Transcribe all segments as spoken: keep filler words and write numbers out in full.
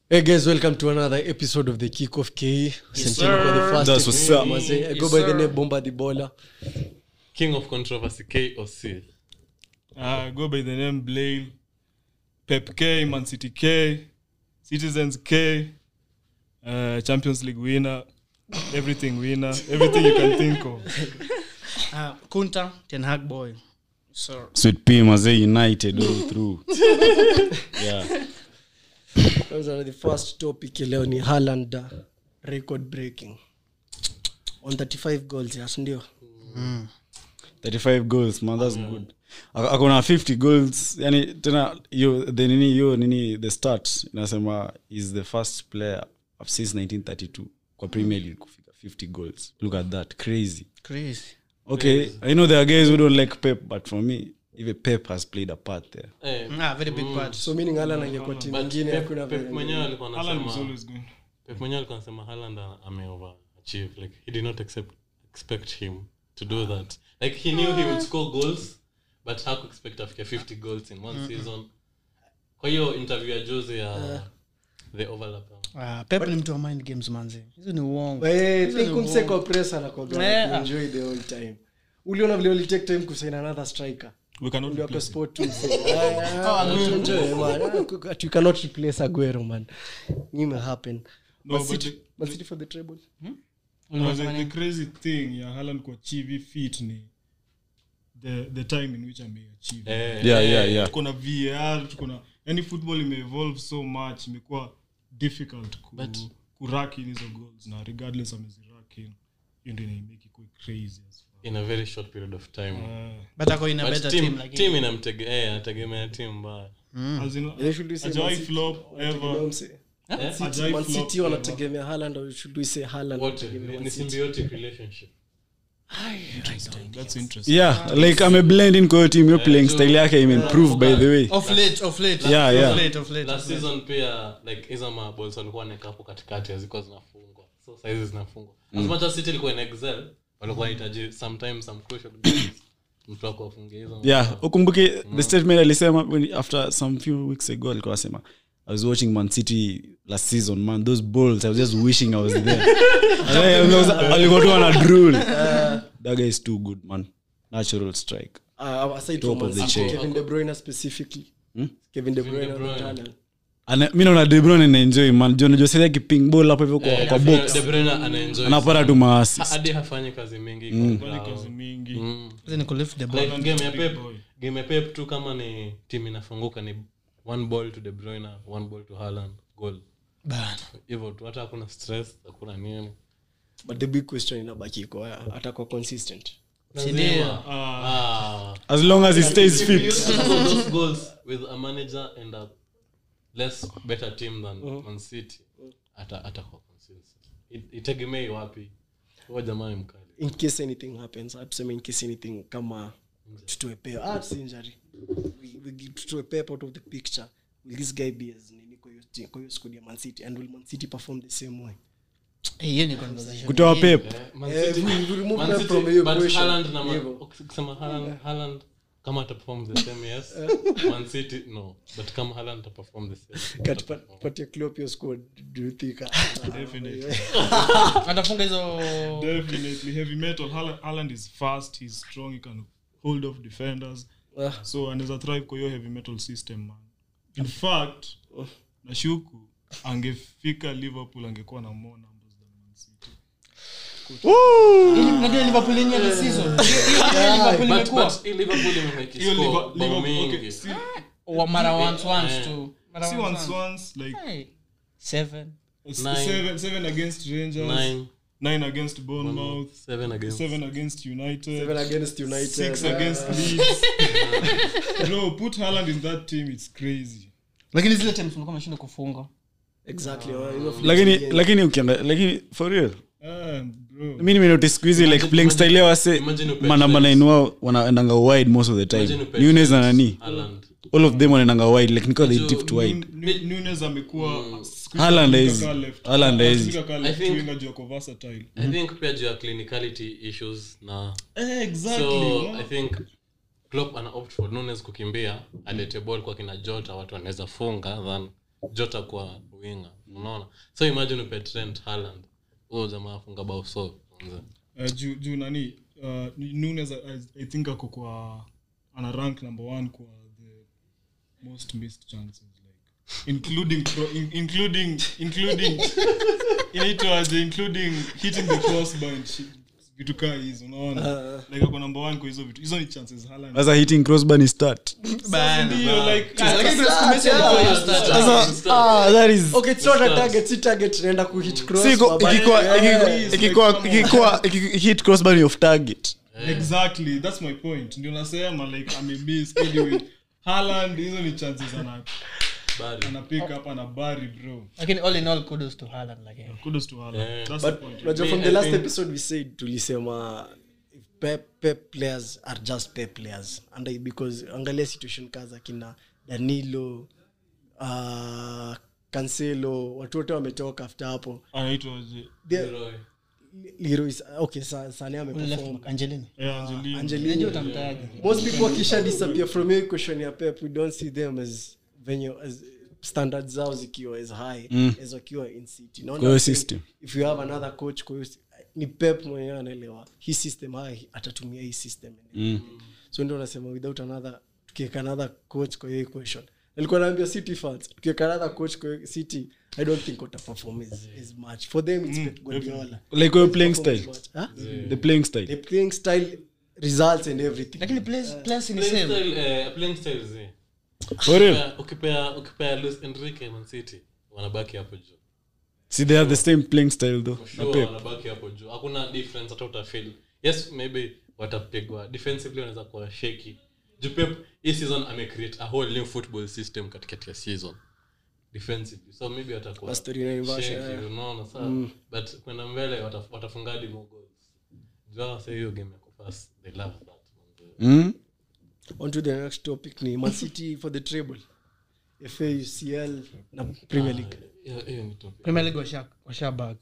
Hey guys, welcome to another episode of the Kickoff K. Yes, Since sir. for the first That's what's up. I Yes, go by the sir. name Bomba the Baller. King of Controversy, K O C. Uh, go by the name Blaine. Pep K, Man City K, Citizens K, uh, Champions League winner, everything winner, everything you can think of. Uh, Kunta, Ten Hag boy. Sir. Sweet P Mazay United all through. Yeah. That was the first topic leo ni Haaland uh, record breaking. On thirty-five goals, yes ndio. Mm. thirty-five goals, man, that's yeah. good. Akona fifty goals. Yani tena yo the nini yo nini the start inasema is the first player of since nineteen thirty-two kwa Premier League kufika fifty goals. Look at that, crazy. Crazy. Okay, crazy. I know there are guys who don't like Pep, but for me even Pep has played a part there. Hey. Ah, very big mm. part. So meaning Haaland angekuwa timu nyingine hakuna Pep mwenyewe alikuwa Haaland is anasema always good. Pep mwenyewe alikuwa anasema Haaland ame overachieve, like he did not accept, expect him to do that. Like he knew he would score goals, but haku expect afike fifty goals in one mm-hmm. season. Kwa hiyo interview ya Jose ya uh, the overlap. Ah, Pep ni mtu wa mind games manzi. Hizo ni uongo. Eh, think umseko pressure na kwa enjoy the whole time. Uliona vile uli take time kusign another striker. We cannot Ndio replace kwa sport tu. Oh, enjoy man. You cannot replace Aguero man. It may happen. No, but but City, but City for the treble. Hmm? No, the, the crazy thing ya Haaland kwa achieve feat ni the the time in which I may achieve. Eh, Yeah, yeah, yeah. Kuna V A R, kuna any football ime evolve so much, imekuwa difficult ku But- kuraki hizo goals na regardless ameziraki ndio inamake it crazy as fuck. in a very short period of time. Uh, But ako in a But better team, team like team inamtege eh anategemea team mbaya. as in They should do say Ajay Man City. flop Wanategemea ever. mse- Eh? City- Ajay Man flop City ever. wanategemea Haaland or should we say Haaland What wanategemea Man ni City? symbiotic relationship. That's interesting. Yeah, like I'm a blend in kwa team, you're playing style yake ime improve by the way. Of late, of late. Yeah, of yeah. late, of late. Last of late. season pia like hizo ma balls walikuwa waneka hapo katikati hazikuwa zinafungwa. So sizes zinafungwa. As much as City ilikuwa in excel, walikuwa wanahitaji sometimes some crucial goals. Mtu wako afunge hizo. Yeah, ukumbuke the statement alisema when after some few weeks ago alikuwa asema I was watching Man City last season, man, those balls I was just wishing I was there. Alikuwa tu ana drool. That guy is too good, man. Natural strike. Uh, aside Top from of the Man City, chain. Kevin De Bruyne specifically. Hmm? Kevin De Kevin De Bruyne Bruyne. on Haaland. Ana mimi naona De Bruyne na enjoy, man. John Jose akiping ball hapo hivyo kwa Eh, kwa De box. Bruyne anaenjoy. Anapata tu ma assist. Hadi hafanyi kazi mingi Mm. kwa Bali ground. kazi mingi. Mm. Then you lift the ball. Like game ya Big Pep, boy. game ya Pep tu kama ni team inafunguka ni one ball to De Bruyne, one ball to Haaland, goal. Bana. Hivyo tu hata hakuna stress, hakuna nini. But the big question inabaki kwa atakuwa consistent. Lazima. Ah, Ah. As long as he stays If you fit. score those goals with a manager and a less better team than uh-huh. Man City, ata atakuwa consistent. It- itegemei wapi. Huyo jamaa ni mkali. In case anything happens, atuseme in case anything kama tutoe Pep, ah si injury. We, we tutoe Pep out of the picture. Will this guy be as nini kwa hiyo team, kwa hiyo squad ya Man City, and will Man City perform the same way? Eh, hiyo ni conversation. Kutoa Pep. Eh, Man Eh, City- we will remove Man them City, from your but equation. Haaland na Man- Hivyo. ukisema Haaland- Haaland kama ataperform the same, yes. Man City, no. But kama Haaland ataperform the same. Kat pat- patia Klopp your squad, do you think? Definitely. Atafunga hizo Definitely heavy metal. Haaland, Haaland is fast, he's strong, he can hold off defenders. Ah. So anaweza thrive kwa hiyo heavy metal system, man. In fact, nashuku angefika Liverpool angekuwa na more numbers than Man City. Ili unajua Liverpool yenyewe the season. Hiyo Liverpool But- imekuwa but hii Liverpool imemake Hiyo score Liver- bao Liverpool, okay, mingi. si wa mara once once Eh. tu. Mara si once once once like Hey. Seven. s- Nine. seven seven against Rangers, Nine, nine against Bournemouth, seven against. seven against United, Seven against United. six Ah. against Leeds. Bro, put Haaland in that team, it's crazy. Lakini zile times tulikuwa tunashinda kufunga. Exactly. Hiyo flip Lakini again. lakini ukianga lakini for real. Ah, bro. Mimi nimenotice squeeze like playing style yao wase imagine upe mana mana Trent. inua wanaendanga wide most of the Imagine time. upe Nunes na Trent, nani? Haaland. All of them wanaendanga wide like niko they So, drift wide. Nu- Nu- Nunes amekuwa Haaland is- anatumika left. Haaland is- Anatumika ka left I think- winger juu ako versatile. I think pia juu ya clinicality issues na Eh, exactly. so Wow. I think Klopp ana opt for Nunes kukimbia alete ball kwa kina Jota watu wanaweza funga than Jota kwa winger unaona so imagine upe Trent Haaland huyo jamaa afunga bao so uh, juu juu nani uh, Nunes I, I think ako kwa ana rank number one kwa the most missed chances like including pro, in, including including inaitwa including hitting the crossbar and shit vitu kaa hizo unaona uh, like ako number one kwa hizo vitu hizo ni chances Haaland sasa hitting crossbar ni start ndio like ah that is okay it's not a target si target naenda ku hit cross siko ikikuwa ikikuwa ikikuwa hit crossbar of target exactly that's my point ndio nasema like I miss anyway Haaland hizo ni chances ana bari ana pick up ana bari bro lakini all in all kudos to Haaland like kudos to Haaland yeah. that's but the point right? From the last episode we said tulisema pep pep players are just pep players and I, because angalia situation kaza kina Danilo uh Cancelo watu wote wametoka after hapo anaitwa Leroy Leroy okay sa Sané ameperform Angelini yeah Angelina Angelina utamtaja most people kisha disappear from your question ya pep we don't see them as venye as standards zao zikiwa as high mm. as wakiwa in city no no system if you have another coach kwa ni pep mwenyewe anaelewa hii system hai atatumia hii system mm. so ndio nasema without another tukiweka another coach kwa hiyo equation nilikuwa naambia city fans tukiweka another coach kwa city I don't think ota perform as, as much for them it's mm. Pep Guardiola like your playing style huh? yeah. the playing style the playing style results and everything lakini players players ni playing same style uh, playing style zi for real ukipea ukipea Luis Enrique Man City wanabaki hapo juu see they have the same playing style though sure wanabaki hapo juu hakuna difference hata utafeel yes maybe watapigwa defensively wanaweza kuwa shaky juu Pep hii season ame create a whole new football system katikati ya season defensively so maybe watakuwa shaky unaona sawa mm. but kwenda mbele watafunga hadi more goals jua sasa hiyo game ya first they love that mm. On to the next topic ni Man City for the treble F A U C L na Premier League yeah hiyo ni topic Premier League washa washa bag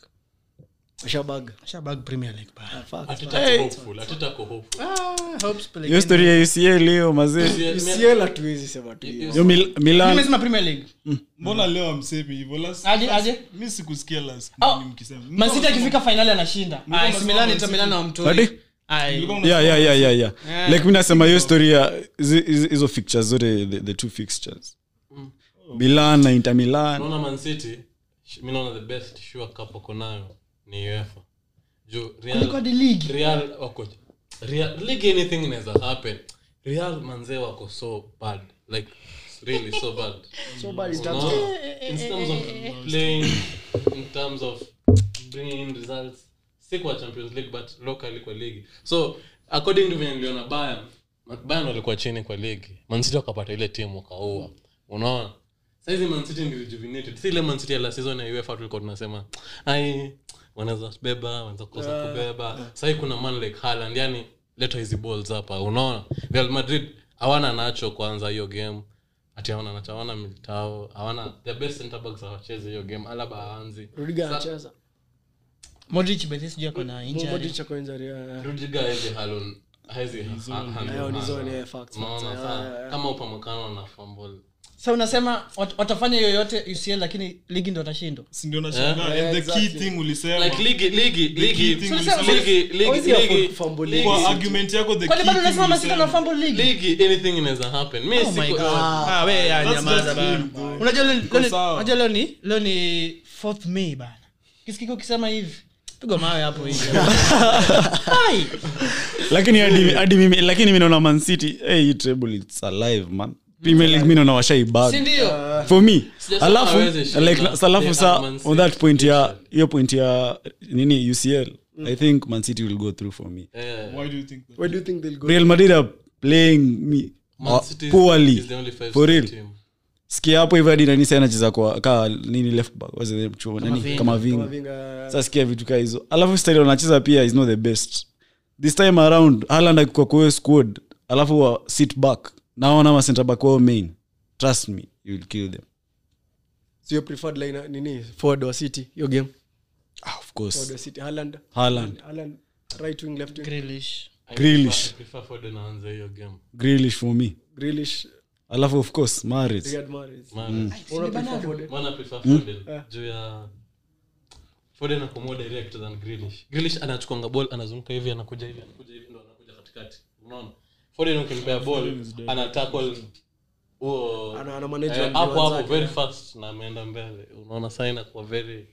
Shabag washa bag Premier League ba atitako hopeful atitako hopeful ah hopes play hiyo story ya U C L leo mazee U C L hatuwezi sema tu yo Milan nimesema Premier League mbona leo amsemi hivyo last aje aje mimi sikusikia last mkisema Man City akifika finali anashinda ah Milan Inter Milan na mtoi yeah yeah yeah yeah yeah like mimi nasema hiyo story ya hizo fixtures zote the, the two fixtures mm. Milan na Inter Milan naona Man City mimi naona the best sure cup wako nayo ni UEFA jo Real kwa the league Real wako Real league anything inaweza happen Real manze wako so bad like really so bad so bad in terms of, in terms of playing in terms of bringing in results si kwa Champions League but locally kwa league so according to when niliona Bayern Bayern walikuwa chini kwa league Man City wakapata ile timu wakaoa unaona sasa Man City ndio rejuvenated si ile Man City la season ya UEFA tulikuwa tunasema ai wanaweza beba wanaweza kosa kubeba sasa kuna man like Haaland yani leta hizi balls hapa unaona Real Madrid hawana nacho kwanza hiyo game ati hawana nacho hawana Militao hawana the best center backs hawacheze hiyo game Alaba haanzi Rudiger anacheza Modric betis sija kuna injury Modric ako injury Rudiger hizi Haaland hizi hayo ni zone ya facts kama upamkano na fumble sasa unasema watafanya yoyote U C L lakini ligi ndio watashindwa si ndio nashangaa and the key thing ulisema like league league league league league fumble kwa argument yako the kwani bado unasema Man City na fumble league league anything inaweza happen mimi siko ah wewe ya nyamaza bana unajua leo unajua leo ni leo ni fourth May bana kisikiko kisema hivi pigo mawe hapo hivi hai lakini hadi hadi mimi lakini mimi naona Man City hey treble it's alive man Premier League mimi naona washai bag si ndio for me alafu like salafu sa on that point ya hiyo point ya nini U C L I think Man City will go through for me why do you think that? why do you think they'll go Real Madrid are playing me poorly for real sikia hapo hivyo hadi nani sana anacheza kwa ka nini left back was the chuo nani kama vinga sasa sikia vitu kama hizo alafu style anacheza pia is not the best this time around Haaland akikuwa kwa squad alafu wa sit back naona ma center back wao main trust me you will kill them so your preferred line nini forward wa City your game ah, of course forward wa City Haaland Haaland Haaland right wing left wing Grealish Grealish prefer for the naanza hiyo game Grealish for me Grealish alafu of course Mahrez Riyad Mahrez. Man, Una prefer Foden? man prefer Foden juu ya Foden ako more direct than Grealish. Grealish anachukuanga ball anazunguka hivi anakuja hivi anakuja hivi ndo anakuja katikati. Unaona? Foden ukimpea ball ana tackle oh Ana ana manage eh, on hapo hapo zake. very fast na ameenda mbele. Unaona sign kwa very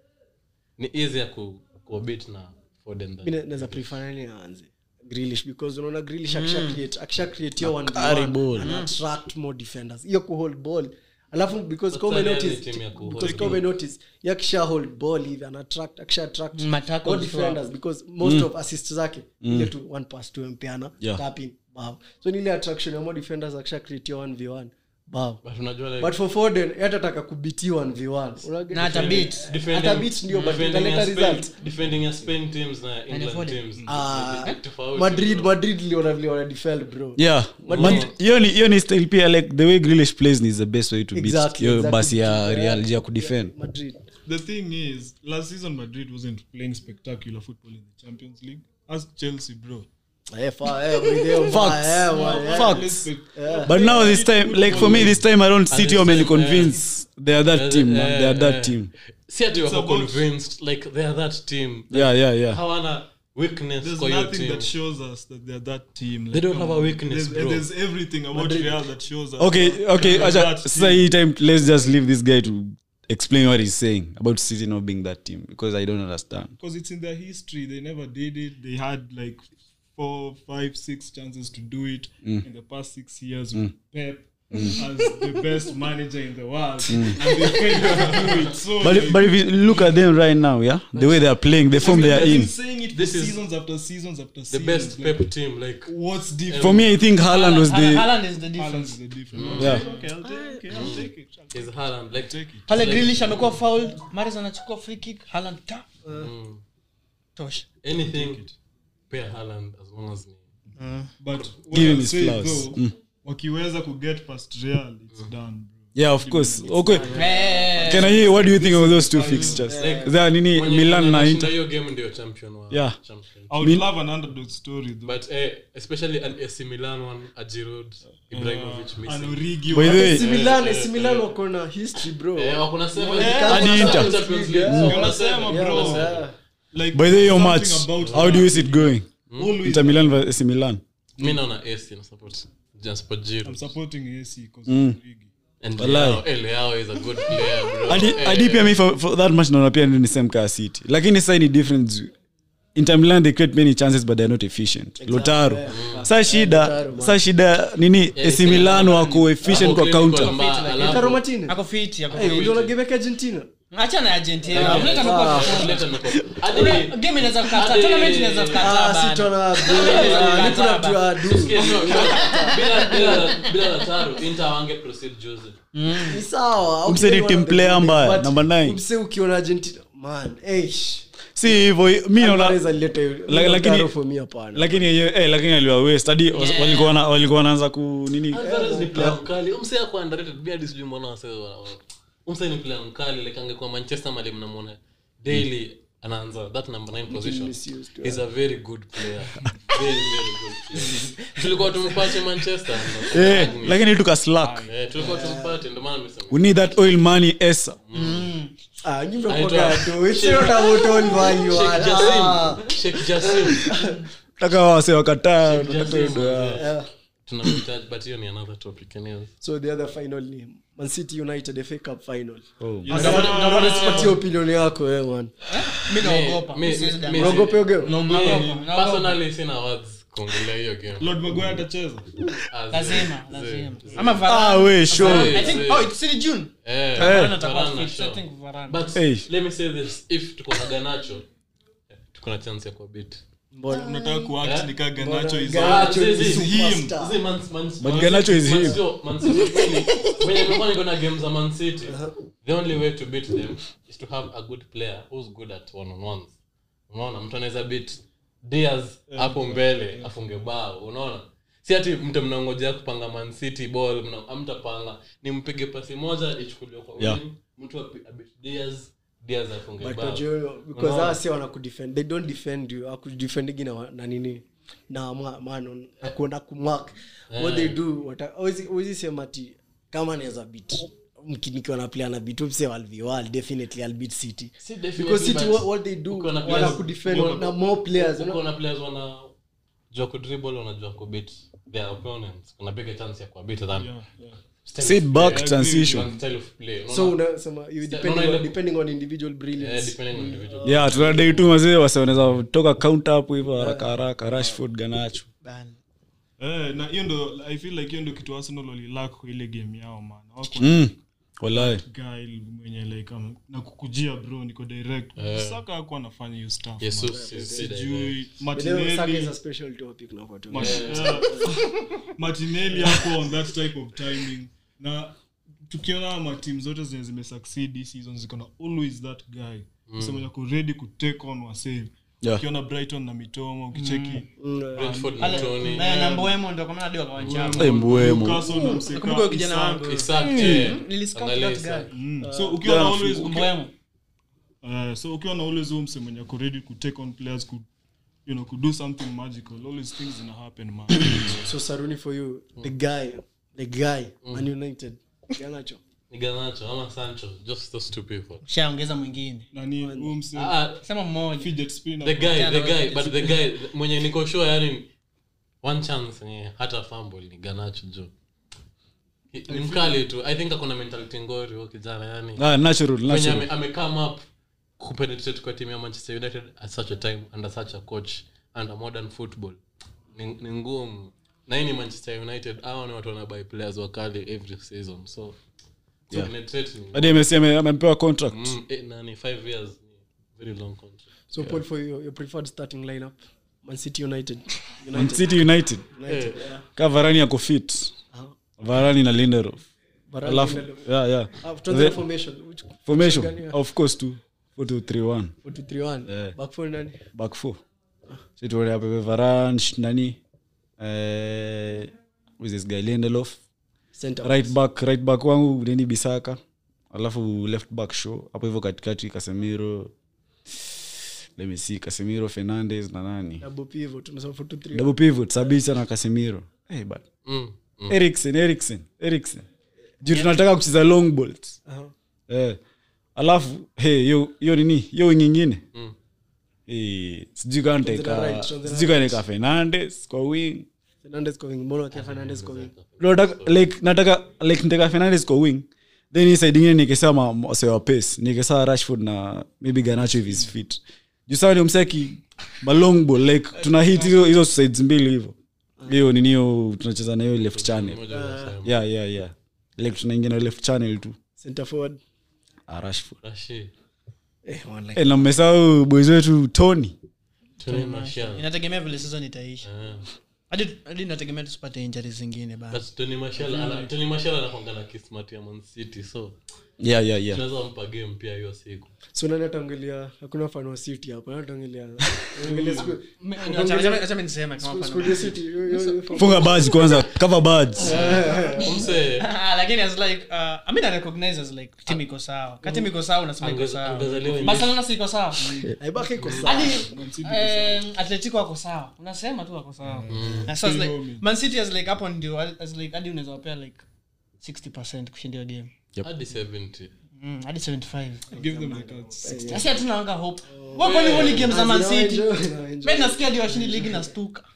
ni easy ya ku ku beat na Foden than. Mimi naweza prefer nani aanze Grealish because unaona Grealish akisha create akisha create hiyo one ball and attract more defenders. Hiyo ku hold ball. Alafu because come notice because come notice yakisha hold ball hivi and attract akisha attract Matako more defenders because most of assists zake ile tu one pass to mpeana Yeah. tapping wow. So ni ile attraction ya more defenders akisha create one v one. Wow. But unajua like But for Foden hata taka kubiti one v one. Na hata beat. Hata beat ndio but defending italeta ya Spain- result. defending ya Spain teams na England Foden. teams Ah, tofauti, Madrid bro. Madrid liona vile wana defend bro. yeah Man- hiyo ni hiyo ni style pia like the way Grealish plays is the best way to beat Exactly, hiyo exactly. basi ya Yeah. Real ya kudefend Madrid. The thing is, last season Madrid wasn't playing spectacular football in the Champions League. Ask Chelsea, bro. Eh fa eh with them. Facts. Eh, wa- eh. Facts. But now this time, like for me, this time around, City are mainly convinced they are that team, man. They are that team. Si ati wako about- convinced like they are that team. Yeah, yeah, yeah. Hawana weakness There's kwa hiyo nothing team. that shows us that they're that team. Like, They don't come have a on. weakness, there's, bro. There's everything about Real that shows us. Okay, okay. they're Acha, that sasa team. hii time, let's just leave this guy to explain what he's saying about City not being that team because I don't understand. Because it's in their history. They never did it. They had like four, five, six chances to do it in the past six years with Pep as the best manager in the world. And they failed to do it. So But like, but if you look at them right now, yeah, the way they are playing, the form they are I've been in. saying it for This is seasons after seasons after The seasons. best like, Pep team like What's different? For me, I think Haaland was the Haaland is the Haaland difference. is the difference. Yeah. Okay, I'll take, okay, I'll take it. I'll is Haaland like take it. Pale Grealish amekuwa fouled, Mahrez anachukua free kick, Haaland ta. mm, Tosha. anything pair Haaland as long as ni But what Give him I'll his say flowers. though, wakiweza kuget past Real, it's done, bro. yeah, of course. Okay. Eh, Can I hear what do you think of those two fixtures? Like, There nini Mwenye Milan na anashinda Inter. hiyo game ndio champion wa Yeah. champion. I would Min- love an underdog story though. But eh, especially an A C Milan one, a Giroud, Ibrahimovic An missing. Origi. By the way, A C Milan, A C Milan wako na history bro. Eh, wako na seven- Hadi seven Inter. Champions League. Yeah. Wako na seven. Unasema, bro. Yeah. Like, by the way, your something match. about How do you see it going? always Inter Milan versus A C Milan. Mi naona A C na support just support I'm Giroud. supporting A C because of Origi. And Wallahi. Leao, eh, Leao is a good player, bro. Hadi Eh, hadi pia mi for, for that much naona pia ni same ka City. Lakini sasa ni different. Inter Milan they create many chances but they are not efficient. Lautaro. Sasa shida, sasa shida nini A C Milan wako efficient kwa Hapo counter. clinical amba- alafu- Lautaro Martinez. ako fit, ako Eh, fit. uliona game ya Argentina? Acha na Argentina. Unataka amekuwa kufunga. Leta mko- Hadi- Game inaweza kukata, Hadi- tournament inaweza kukata Ah, si bana. tuna Ah, niko na tu adu. Sikia, no, no. Bila- bila- bila Lautaro, Inter wange proceed Jose. Ni sawa. Umse ni team player mbaya, number nine. Umse ukiona Argentina, man, eish. Si hivyo mi naona Alvarez alileta hiyo- La- lakini- Lautaro for me hapana. lakini yeye eh lakini aliwa waste hadi walikuwa na walikuwa wanaanza ku nini Alvarez ni player mkali. Umse yako underrated. Bia hadi sijui mbona wasee wana- Umse ni player mkali. Like angekuwa Manchester mali mnamuona daily anaanza that number nine position. misused, He's a very good player. Very, very good player. Tulikuwa tumpate Manchester. eh lakini tuka slack. Eh, tulikuwa tumpate ndio maana nimesema. We need that oil money esa. Ah, nyinyi mnakuwa Anaitwa- tu. It's not about all value. Sheikh Ah. Jassim. Sheikh Jassim. Taka wase wakataa Jassim, tunataka Yeah. tunamhitaji, but hiyo ni another topic anyways. So the other final ni Man City United F A Cup final. oh Naomba nisipatie opinion yako wewe man. Mimi naogopa. Mi- Mimi siwezi mi- danganya. mi- Unaogopa hiyo game? Naogopa. Naogopa. Personally sina words kuongelea hiyo game. Lord Maguire atacheza. As Lazima, in- lazima. zi- Ama ah Varane. we sure I think oh it's in June. Eh, Varane atakuwa Varane fit. sure. I think Varane. But Hey. let me say this, if tuko na Garnacho, eh, tuko na chance ya kubeat. Mbona? Unataka kuact ni kama Garnacho is Garnacho Ah, is zi- zi- him. Zi Man- Man- But Man Garnacho City- is Man him. City- Man City really, when nimekuwa niko na games za Man City, the only way to beat them is to have a good player who's good at one on ones. Unaona mtu anaweza beat Diaz hapo mbele afunge bao, unaona? Si ati mtu mnaongojea kupanga Man City ball, mna amtapanga, ni mpige pasi moja ichukuliwe kwa Yeah. wing, mtu api- abit Diaz, Diaz afunge But bao. Jojo, because Unaona? hao si wana kudefend. They don't defend you. Akudefendigi na wa- na nini? na ma- man akuona kumark what they do what always always sema ati kama naweza beat mkinikiwa na player na beat upse Alviwal definitely I'll beat City Si definitely, because City but what, what they do uko na wana players- ku defend uko- na more players you know? kuna players wana jua ku dribble wanajua ku beat their opponents kuna bigger chance ya ku beat than Yeah, yeah. style sit of back Yeah, transition play, style of play. so Unaona? unasema you Sta- depending unaona on, ile- depending on individual Yeah, brilliance depending on individual. yeah tunadai tu mazee wase wanaweza toka counter hapo hivyo haraka haraka Rashford Garnacho Bana. Eh, na hiyo ndo I feel like hiyo ndo kitu Arsenal walilack kwa ile game yao man. Wako mm wallahi guy mwenye like um, na kukujia bro niko direct. Saka hakuwa anafanya hiyo stuff. Jesus is Sijui But then Saka is Martinelli a special topic now for Ma- yeah. Martinelli hapo on that type of timing. Na tukiona ma team zote zenye zimesucceed this season ziko na always that guy. Sema yako ready ku take on wa save. Yeah. Ukiona Brighton na Mitoma ukicheki Brentford na Tony. Na na Mbeumo ndo kama ndio kwa wanachama. Eh, Mbeumo. Newcastle na Mseka, Kumbuka kijana Isak. wangu. Isaac, eh, Niliscout angalia that Isaac. guy. Mm. So ukiwa na always ukiwa, Mbeumo. uh, so ukiwa na always home msemenya ku ready ku take on players ku you know, could do something magical. Always things gonna happen, man. so Saruni for you the guy the guy Man United Garnacho Ni Garnacho ama Sancho, just those two people. Shaongeza mwingine. Nani umse Ah, Sema mmoja. fidget spinner. the guy, the Chana guy, wake but the guy mwenye niko sure yani one chance ni hata fumble ni Garnacho jo. Ni mkali tu. I think akona mentality ngori huyo kijana yani. ah natural Mwenye natural ame, ame come up kupenetrate kwa timu ya Manchester United at such a time under such a coach under modern football. Ni, ni ngumu. Na hii ni Manchester United, hao ni watu wana buy players wakali every season. So Yeah. penetrate ni hadi amesema amempewa contract mm, eh, na ni five years ni very long contract. so Paul for you your preferred starting lineup Man City United Man City United United yeah ka Varane yako fit Varane na Lindelof Varane alafu Lindelof. yeah yeah Ah, tuanze na formation which formation gani, yeah? of course tu four two three one four two three one Yeah. back four nani back four so tuone hapo Varane sh- nani eh who is this guy Lindelof center right back right back wangu Denis Bisaka alafu left back show hapo hivyo katikati Casemiro let me see Casemiro Fernandes na nani double pivot tunasema four two three double pivot Sabitzer na Casemiro hey but Mm. mm. Eriksen Eriksen Eriksen juu tunataka kucheza long balls uh-huh. eh alafu hey hiyo hiyo nini hiyo nyingine Mm. eh sijui kama Tuanze na right, nitaka tuanze na sijui kama nitaka Fernandes kwa wing Fernandes going mbona kwa Fernandes going nataka like nataka like nitaka Fernandes kwa wing then inside ingine nikisema mose wa pace nikisema Rashford na maybe Garnacho if is fit juu sawa ni msaki ma long ball like tuna hit hizo hizo sides mbili hivyo hiyo nini hiyo tunacheza na hiyo left channel Moja unasema. yeah yeah yeah like tunaingia na left channel tu center forward ah, Rashford Rashi. eh one like eh na mmesahau boys wetu Tony Tony Martial. Inategemea vile season itaisha. Eh. Hadi hadi inategemea tusipate injuries zingine bana. But Tony Martial ana Tony Martial anakuanga na kismat ya Man City, so yeah yeah yeah tunaweza mpa game pia hiyo siku. so nani ataongelea hakuna fan wa City hapa nani ataongelea ongelea siku Acha acha acha niseme kama siku ya City yo- yo- yo- funga badge kwanza cover badge Umse Ah, lakini as like uh, I mean I recognize as like team iko sawa. Kati team iko sawa unasema iko sawa. angazaliwa in Barcelona si iko sawa. haibaki iko sawa Hadi eh, Atletico wako sawa. Unasema tu wako sawa. Na so it's like Man City is like hapo ndio as like hadi unaweza wapea like sixty percent kushinda game. hadi seventy. Mm, hadi seventy-five. Give them like a sixty. Sasa hatuna anga hope. Wako ni woni games za Man City. Enjoy, enjoy. Mimi nasikia ndio washindi ligi na stuka.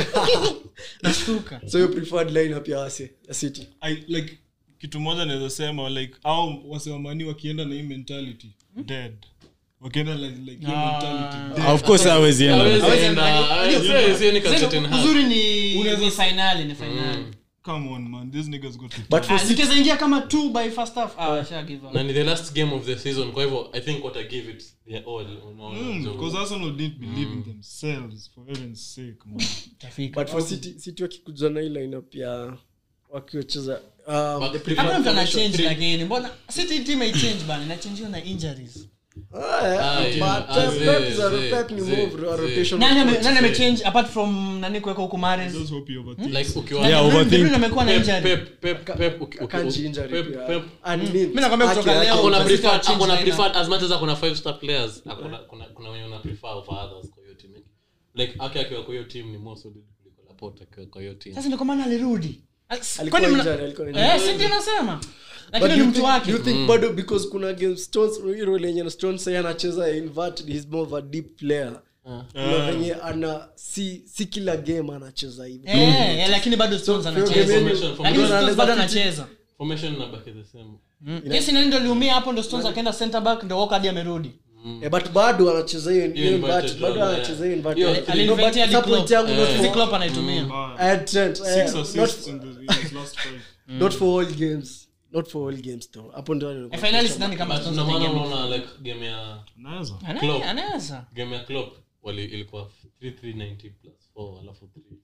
Na stuka. so your preferred lineup ya Ase ya City I like kitu moja naweza sema like au wasemani wakienda na hii mentality dead wakienda like like hiyo Ah. mentality dead. of course hawezi enda Hawezi enda. Hawezi sio ni Captain Hart. Uzuri ni ni finali ni finali. Come on man these niggas got to but for City Zikiza ingia kama two by first half. Ah, sha give up. Na ni the last game of the season, kwa hivyo I think what I give it their all, unaona. because So, Arsenal didn't believe in themselves for heaven's sake man. Tafika. but for City City wakikuja na hii lineup ya wakicheza um, But the the preferred Hakuna mtu ana formation. change lakini mbona City team ai change bana inachangewa na injuries. Ah, yeah. Ah, yeah. But, Ah, uh, zee, Pep is a- zee, Pep ni zee, move, a zee. rotation Nani ame approach. nani ame change apart from nani kuweka huko Mahrez? Just hope you overthink. like ukiwa Yeah, overthink. De Bruyne amekuwa na Pep injury. Pep Pep Pep uki- uki- Akanji injury Pep pia. Pep And means- Mimi nakwambia kutoka Aki- leo- aki- akona Lazima preferred change akona lineup. preferred as much as akona five star players akona kuna kuna kuna wenye una prefer over others kwa hiyo team. like ake akiwa kwa hiyo team ni more solid kuliko Laporte akiwa kwa hiyo team sasa ndio kwa maana alirudi alikuwa injured alikuwa injured eh si ndio nasema But lakini do ni you mtu think- wake do you think bado because kuna game Stones hero lenye Stones yeye anacheza inverted he's more of a deep player kuna venye ana si si kila game anacheza hivi eh eh, lakini bado Stones anacheza Formation, lakini formation. Stones bado anacheza formation inabaki the same yes nani ndio aliumia hapo ndio Stones akaenda center back ndio Walker hadi amerudi eh but bado anacheza hiyo hiyo inverted inverted bado role, anacheza hiyo Hiyo inverted alinventia hadi support yangu not Klopp si for Klopp anaitumia I had Trent eh, Six not assists in the in his last five. not for all games not for all games though hapo ndio eh finally sidhani kama but Stones na maana ataingia unaona like game ya Naweza. Klopp. Ana- anaweza game ya Klopp wali ilikuwa three three ninety plus four alafu three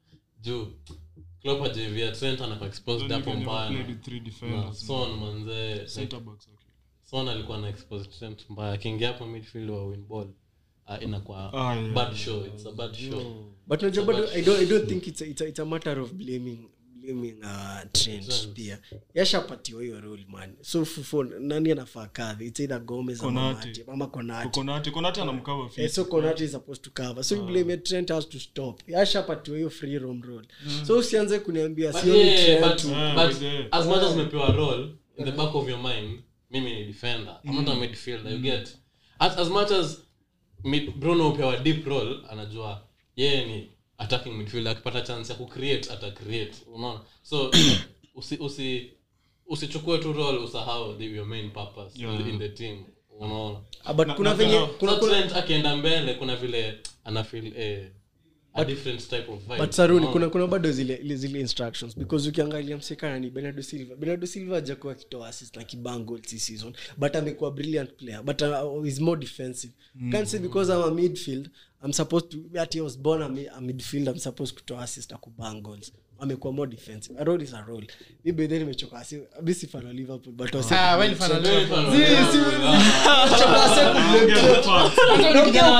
juu Klopp hajavia Trent anakuwa exposed Don't hapo even mbaya play with three na defenders. Son manze Center backs, okay. Son alikuwa na exposed Trent mbaya akiingia hapo midfield wa win ball uh, inakuwa Ah, yeah. bad show it's a bad show but unajua bado I don't I don't think it's a, it's a, it's a matter of blaming blaming uh Trent pia yashapatiwa hiyo role man so for nani anafaa kadhi it's either Gomez ama Konate. Matip ama Konate Konate Konate anamcover eh, fit. so Konate is supposed to cover so you blame Trent has to stop yashapatiwa hiyo free roam role so usianze kuniambia but, sioni yeah, Trent but, Yeah, but with the- as much as umepewa role in the back of your mind mimi ni defender I'm not a midfielder you get as, as much as mid, Bruno upewa deep role anajua yeye ni attacking midfielder akipata chance ya kucreate ata create unaona so usi usi usichukue tu role usahau the your main purpose Yeah. in, in the team unaona Ah, but Na- kuna na- venye na- kuna so kuna Trent akienda mbele kuna vile ana feel eh, a different type of vibe but Saruni unaona? kuna kuna bado zile ile zile instructions because ukiangalia msekana ni Bernardo Silva Bernardo Silva hajakuwa kitoa assist na kibango this season but amekuwa brilliant player but uh, is more defensive mm. can't say because I'm a midfield I'm supposed to that he was born a, mi- a midfield I'm supposed to assist na kubang goals amekuwa more defensive a role is a role maybe then nimechoka asi bisi fan wa Liverpool but also ah wewe ni fan wa Liverpool si si nimechoka asi Ongea facts. hata ni kijana wa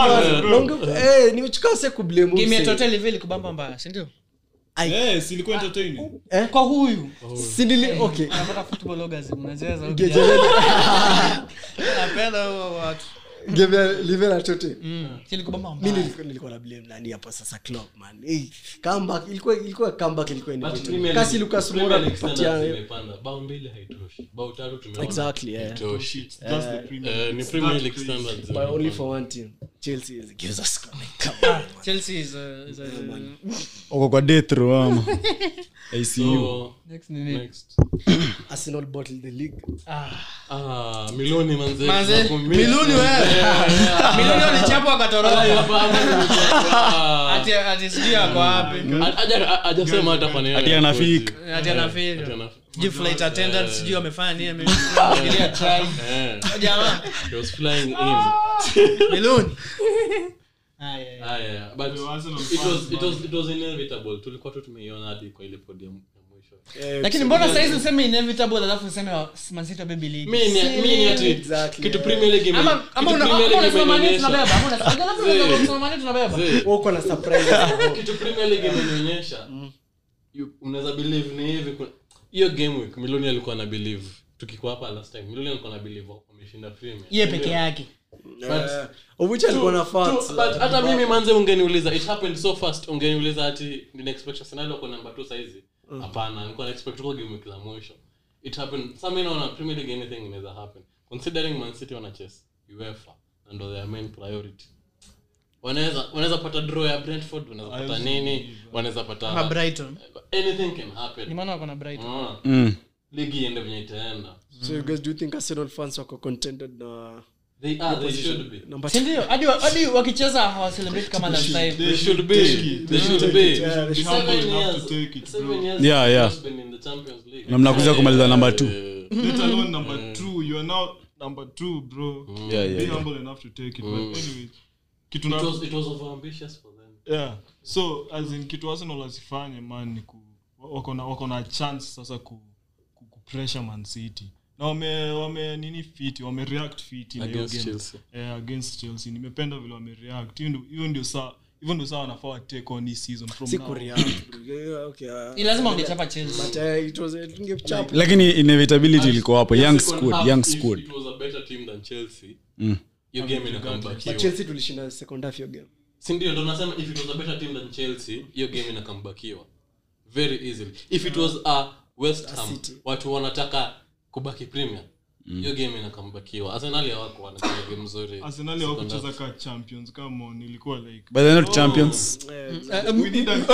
Trent eh nimechoka asi kublame game ya mse. total level kubamba mbaya si ndio Eh, si ilikuwa entertaining. kwa huyu si nili okay anapata football orgasm unacheza huko Gejelele. napenda huo watu Game ya Liverpool atote si kubamba mimi mbaya nilikuwa nilikuwa na blame nani hapo sasa Klopp man hey, comeback ilikuwa ilikuwa comeback ilikuwa But inevitable Premier kasi League- Lucas Premier Moura League standards kupatia zimepanda. Bao mbili haitoshi. Bao tatu tumeona. Exactly, yeah. haitoshi. It's just the Premier Eh, League. ni It's Premier that League crazy. standards but only zimepanda. for one team Chelsea is gives us come on Chelsea is a, is a uko kwa death row ama I C U So, next nini next. Arsenal bottled the league ah Ah, milioni manze. manze Tunakumbuka. milioni wewe milioni alichapwa Haya, akatoroka baba, nimechapa. ati ati sijui ako wapi Haja- hajasema hata kwa nini Hadi anafika. anafika. ati Hadi anafeel anafika. sijui flight attendant sijui amefanya nini amefikiria try Eh, jamaa he was flying in. milioni ah yeah Ah, yeah, but The Arsenal it was- fans, it was- it was inevitable. Tulikuwa tu tumeiona hadi kwa ile podium ya mwisho. lakini mbona sasa hizi useme inevitable alafu useme Man City baby league Mi ni- mi ni ati Exactly, kitu yeah. Premier League ime- ama kitu ama una- Premier ama League unasema Man City imenionyesha. tunabeba ama unasema alafu unasema unasema Man City tunabeba Zee, wako na surprise kitu Premier League imenionyesha you- unaweza believe ni hivi kuna- hiyo game week Miloni alikuwa na believe tukikuwa hapa last time Miloni alikuwa na believe wameshinda Premier yeye peke yake uh, of which alikuwa na facts True, but hata mimi manze ungeniuliza it happened so fast ungeniuliza ati nina expect Arsenal wako number two saizi hapana nilikuwa na expect kwa game week za mwisho it happened some you know na Premier League anything inaweza happen considering Man City wana chase UEFA and their main priority wanaweza wanaweza pata draw ya Brentford wanaweza pata nini wanaweza pata ama Brighton anything can ni happen maana wako na Brighton unaona mm. ligi iende venye itaenda so you guys do you think Arsenal fans wako contented na they are they should be number si ndio hadi wa- hadi wakicheza hawa celebrate kama last time they should be Take it. they should Take be it, yeah, they Be humble seven enough years to take it, seven bro. years Yeah, yeah. has been in the Champions League Na mnakuja kumaliza number two. Eh, Let alone number two. You are now number two, bro. Yeah, yeah, Be yeah. humble enough to take it. But anyway, kitu it na was it was over ambitious for them yeah. So as in kitu Arsenal wasifanye man ni ku wako na wako na chance sasa ku, ku, ku pressure Man City. Na wame wame nini fit, wame react fit in hiyo Against game. Chelsea. Eh, against Chelsea. Nimependa vile wame react. Hiyo ndio hiyo ndio saa even though saa wanafaa take on this season from si now. Korea yeah, okay uh, ni lazima ungechapa Chelsea but uh, it was uh, ingechap lakini inevitability ilikuwa hapo young Second squad half, young if squad it was a better team than Chelsea mm. your game ina come back but here Chelsea tulishinda second half hiyo game si ndio ndo nasema if it was a better team than Chelsea hiyo game inakambakiwa very easily. If it was a West Ham watu wanataka kubaki Premier hiyo game inakambakiwa. Arsenal hawako wanacheza game nzuri. Arsenal hawakucheza ka champions kama nilikuwa like but they're not champions. we need a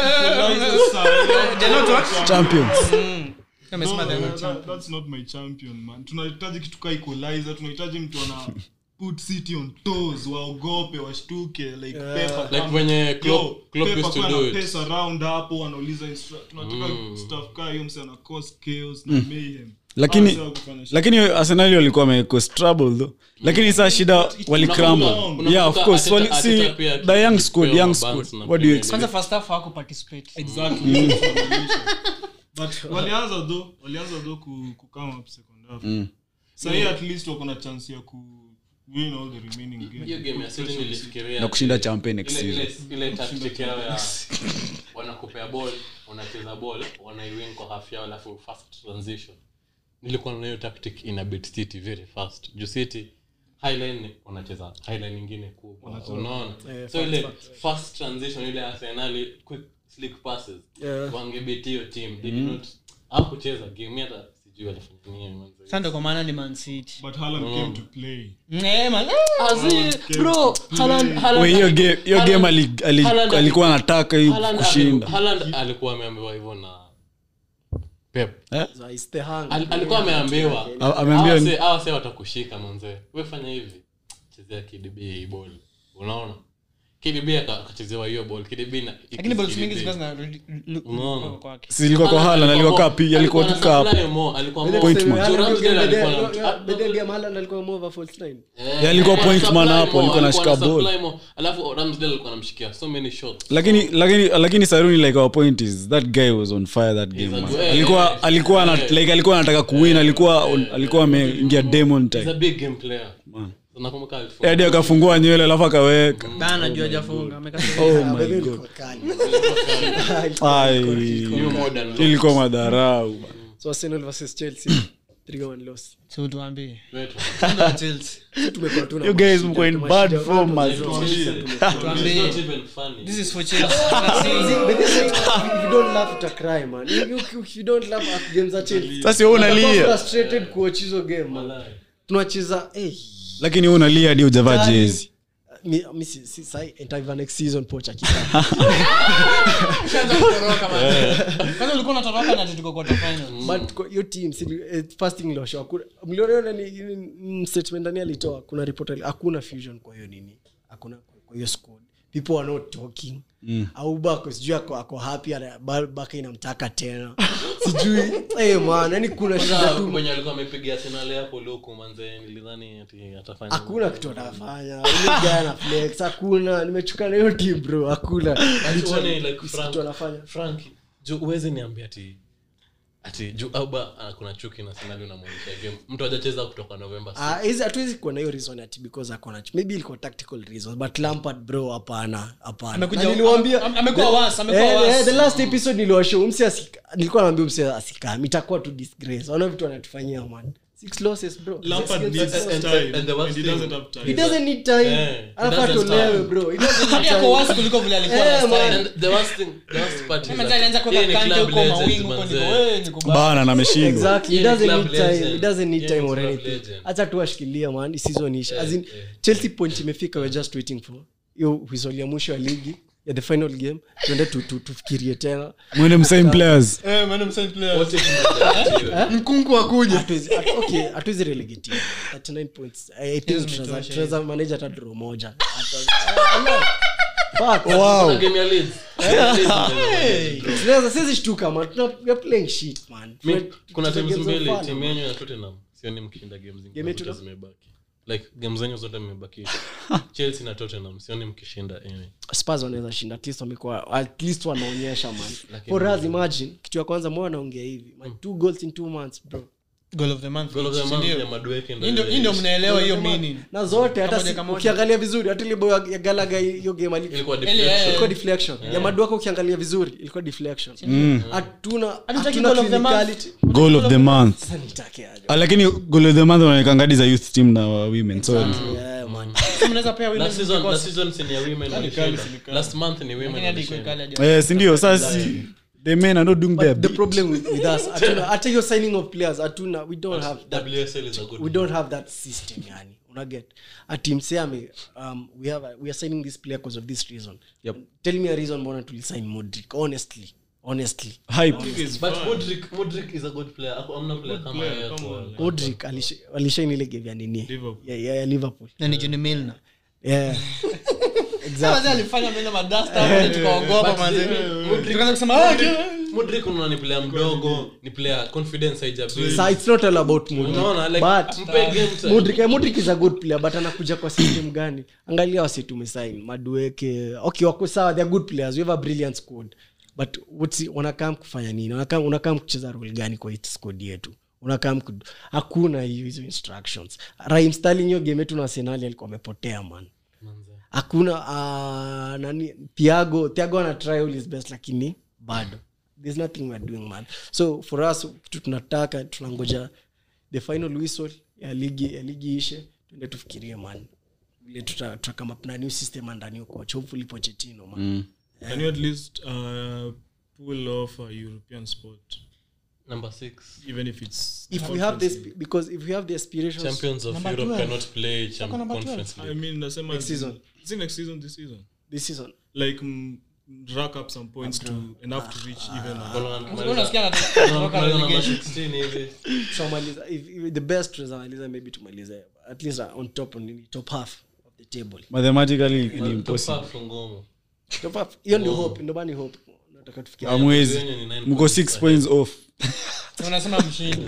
They're not what? Champions. Kama sema they're not champions. That's not my champion man. Tunahitaji kitu ka equalizer, tunahitaji mtu ana put City on toes, waogope, washtuke like Yeah. Pep Like when Klopp Klopp used to do it. Pace around hapo wanauliza instru- tunataka stuff ka hiyo mse ana cause chaos na mayhem. Lakini Hawa wakifanya shit. lakini Arsenal walikuwa wamecause trouble though. Lakini sasa shida wali crumble. Unakumbuka- Yeah, of course. Arteta- Wali Arteta see pia the young akipewa squad, young mabanks squad. na What do you Premier expect? Kwanza first half hawako participate. Exactly. But walianza though, walianza though ku, ku come up second half. Mm. So yeah, at least wako na chance ya ku win all the remaining games. hiyo game ya City nilifikiria Na kushinda champion next ile- ile- season. ile tactic yao ya wanakupea ball wanacheza ball wanaiwin kwa half yao alafu fast transition nilikuwa na hiyo tactic ina beat City very fast juu City highline wanacheza highline nyingine kubwa unaona Eh, so fast, ile fast. fast transition ile Arsenal quick slick passes Yeah. wangebeti hiyo team they did not hakucheza game hata sijui walifanya nini manzo Sasa ndo kwa maana ni Man City. But Haaland came to play. Eh man. Azi bro Haaland Haaland Wait, hiyo game hiyo game ali- ali- Haaland- alikuwa anataka hii Haaland kushinda. ali- Haaland alikuwa ameambiwa hivyo na Pep. So it's the hang. Al, alikuwa ameambiwa. A- ameambiwa ni- Hawa hawa sasa watakushika manze. Wewe fanya hivi. Chezea K D B hii ball. Unaona? K D B aka- akachezewa hiyo ball. K D B na Lakini balls K D B. mingi zilikuwa zina Unaona? kwake. Si ilikuwa kwa Haaland alikuwa kapi, alikuwa tu Alikuwa kapi. na more, alikuwa Bede- more. Point man. Haaland Ramsdale game- alikuwa na- Bede- Bede- Bede game Haaland alikuwa more of a false nine. Eh, Yeah, alikuwa point supply man hapo, more, alikuwa anashika alikuwa ball. supply more. Alafu Ramsdale alikuwa anamshikia so many shots. Lakini lakini lakini Saruni like our point is that guy was on fire that game. a man. good- Alikuwa eh, alikuwa ana eh, like alikuwa anataka kuwin, alikuwa on- alikuwa ameingia demon He's a time. big game player. Man. Nakumbuka alifunga. Hadi akafungua nywele alafu akaweka. Bana najua hajafunga. Amekata. Oh Ah, my Bede god. ilikuwa kali. Ai. New modern. Ilikuwa madharau. So Arsenal versus Chelsea three one loss. So tuambie. Wetu. Ndio Chelsea. Tumekuwa tuna You guys mashida, mko in tuna bad mashida, form, tuna man. mashida. It's Tuambie. not even funny. This is for Chelsea. See, but they say, if you don't laugh uta cry man. If you, if you don't laugh at games za Chelsea. Sasa wewe Utakuwa unalia. frustrated kuwatch hizo game man. Walai. Tunacheza eh Lakini wewe unalia hadi hujavaa jezi. mi mi si si sai enter next season pocha kisa. Ushaanza kutoroka man. Kwanza ulikuwa unatoroka na tuko quarter final. But kwa hiyo team si eh, first thing lo show mliona ni ni statement ndani alitoa kuna report ali- hakuna fusion kwa hiyo nini. Hakuna kwa hiyo squad. People are not talking. Mm. Au bako sijui ako ako happy ana baka inamtaka tena. Sijui eh man yani kuna shida Sasa tu. mwenye alikuwa amepiga Arsenal hapo loko manze nilidhani ati atafanya. Hakuna kitu atafanya. Ile guy ana flex hakuna nimechuka na hiyo team bro hakuna. Tuone like Kitu Frank. anafanya. Frank, jo uweze niambia ati ati jo Auba kuna chuki na Arsenal unamwonyesha game. Mtu hajacheza kutoka November. Ah, hizi hatuwezi kuwa na hiyo reason ati because akona maybe ilikuwa tactical reasons but Lampard bro hapana hapana. Amekuja- Na niliwaambia ame- amekuwa the- worse, amekuwa eh, worse. eh, the last episode niliwashow msi asika nilikuwa naambia msi asika itakuwa tu disgrace. Wana vitu wanatufanyia man. Six losses bro. Lampard Six needs games. and- time and- and the worst and he thing- doesn't have time. He doesn't need time. Eh, he Anafaa doesn't tolewe start. bro. He doesn't Hadi need ako time. worse kuliko vile alikuwa Eh, last man. time. And the worst thing, the worst part is Kama that zile anaanza kuweka yeye ni kante club huko legend, mawingu huko manze. niko wewe ni kubaya. Bana na ameshindwa. Exactly. He Yeye ni doesn't club need time. legend. He doesn't need Yeye time ni or club anything. legend. Acha tu ashikilia man. This season ish. As in eh. Chelsea point imefika we're just waiting for. Yo whistle ya mwisho ya ligi ya the final game. Tuende tu tu- tufikirie tena. Mwende msame players. Eh, man, mside player. Wote tunataka. Mkungu akuja. Hatuwezi at- okay, hatuwezi relegate. thirty-nine points. I think Hizo tunaweza zimetosha tunaweza manage hata draw moja. Hata- Allah. Fuck. Kuna game ya Leeds. Hey. Tunaweza sisi shtuka man. Tuna we are playing shit man. Mi- Tuna- kuna tuna timu games of mbili fun, timu man. yenyu na Tottenham sioni mkishinda games zingine Game yetu zote na- zimebaki like games zenyu zote zimebaki Chelsea na Tottenham sioni mkishinda any Spurs wanaweza shinda at least wamekuwa at least wanaonyesha man. Lakini- For us imagine kitu ya kwanza mbona naongea hivi man two goals in two months bro. Goal of the month. goal of the month Ndio. ya Madueke Hii ndio hii ndio mnaelewa hiyo meaning. Na zote hata Kamoja si- kamoja. ukiangalia vizuri hata ile boy ya ya Gallagher hiyo game ali ilikuwa Ile, deflection ilikuwa deflection. Ya Maduaka ukiangalia vizuri ilikuwa deflection. Hatuna Hatutaki hatuna goal of the month. clinicality. Goal of the month. Sasa nitake aje. Ah, lakini goal of the month wanaekanga hadi za youth team na wa women. So Yeah man. mnaweza pea women last season because- last season senior women walishinda. Last month ni women Lakini hadi walishinda. kali hadi- Eh, si ndio sasa the men are not doing their But the bit. problem with, with us atuna hata your signing of players atuna we don't have that, W S L is a good we don't have that system yani una get a team say ame um we have a, we are signing this player because of this reason. Yep. Tell me a reason mbona to sign Modric honestly honestly Hype. but Modric Modric is a good player. Ako amna player kama player, yeye come tu. on. Modric alisha alisha ile game ya nini Liverpool. yeah yeah, yeah Liverpool Na ni Johnny Milner. yeah Sasa exactly alifanya mimi na madasta hapo tukaogopa But manze. Modric- Tukaanza kusema ah Modric unaona ni player mdogo, ni player confidence haijabuild. so it's not all about Modric Unaona like but mpe game time. Modric Modric is a good player but anakuja kwa system gani angalia wasi tumesign Madueke okay wako sawa they are good players we have a brilliant squad but what's wanakam kufanya nini wanakam unakam kucheza role gani kwa hii squad yetu unakam hakuna hiyo hizo instructions Raheem Sterling hiyo game yetu na Arsenal alikuwa amepotea man hakuna uh, nani Thiago Thiago ana try all his best lakini bado there's nothing we're doing man so for us kitu tunataka tunangoja the final whistle ya ligi ya ligi ishe tuende tufikirie man vile tuta kama plan new system and a new coach hopefully Pochettino man Mm. Can you at least uh, pull off a European spot, Number six. even if it's if we have this Champions League? because if we have the aspirations Champions of Number Europe twelve. cannot play champ- Wako number conference I league. mean, nasema Next season. Is it next season? This season? this season Like mm, rack up some points to enough to reach even. Uh, Bwana- Mbona unasikia anataka Bwana- kutoka Bwana number relegation? sixteen hivi. tumaliza if, if the best tunamaliza maybe tumaliza at least uh, on top on the top half of the table Mathematically ni Top impossible. half ngumu. top half hiyo ndio hope ndio bani hope nataka tufikie Amwezi. Wenye ni nine Mko points six ahead. points off. Unasema mshindi.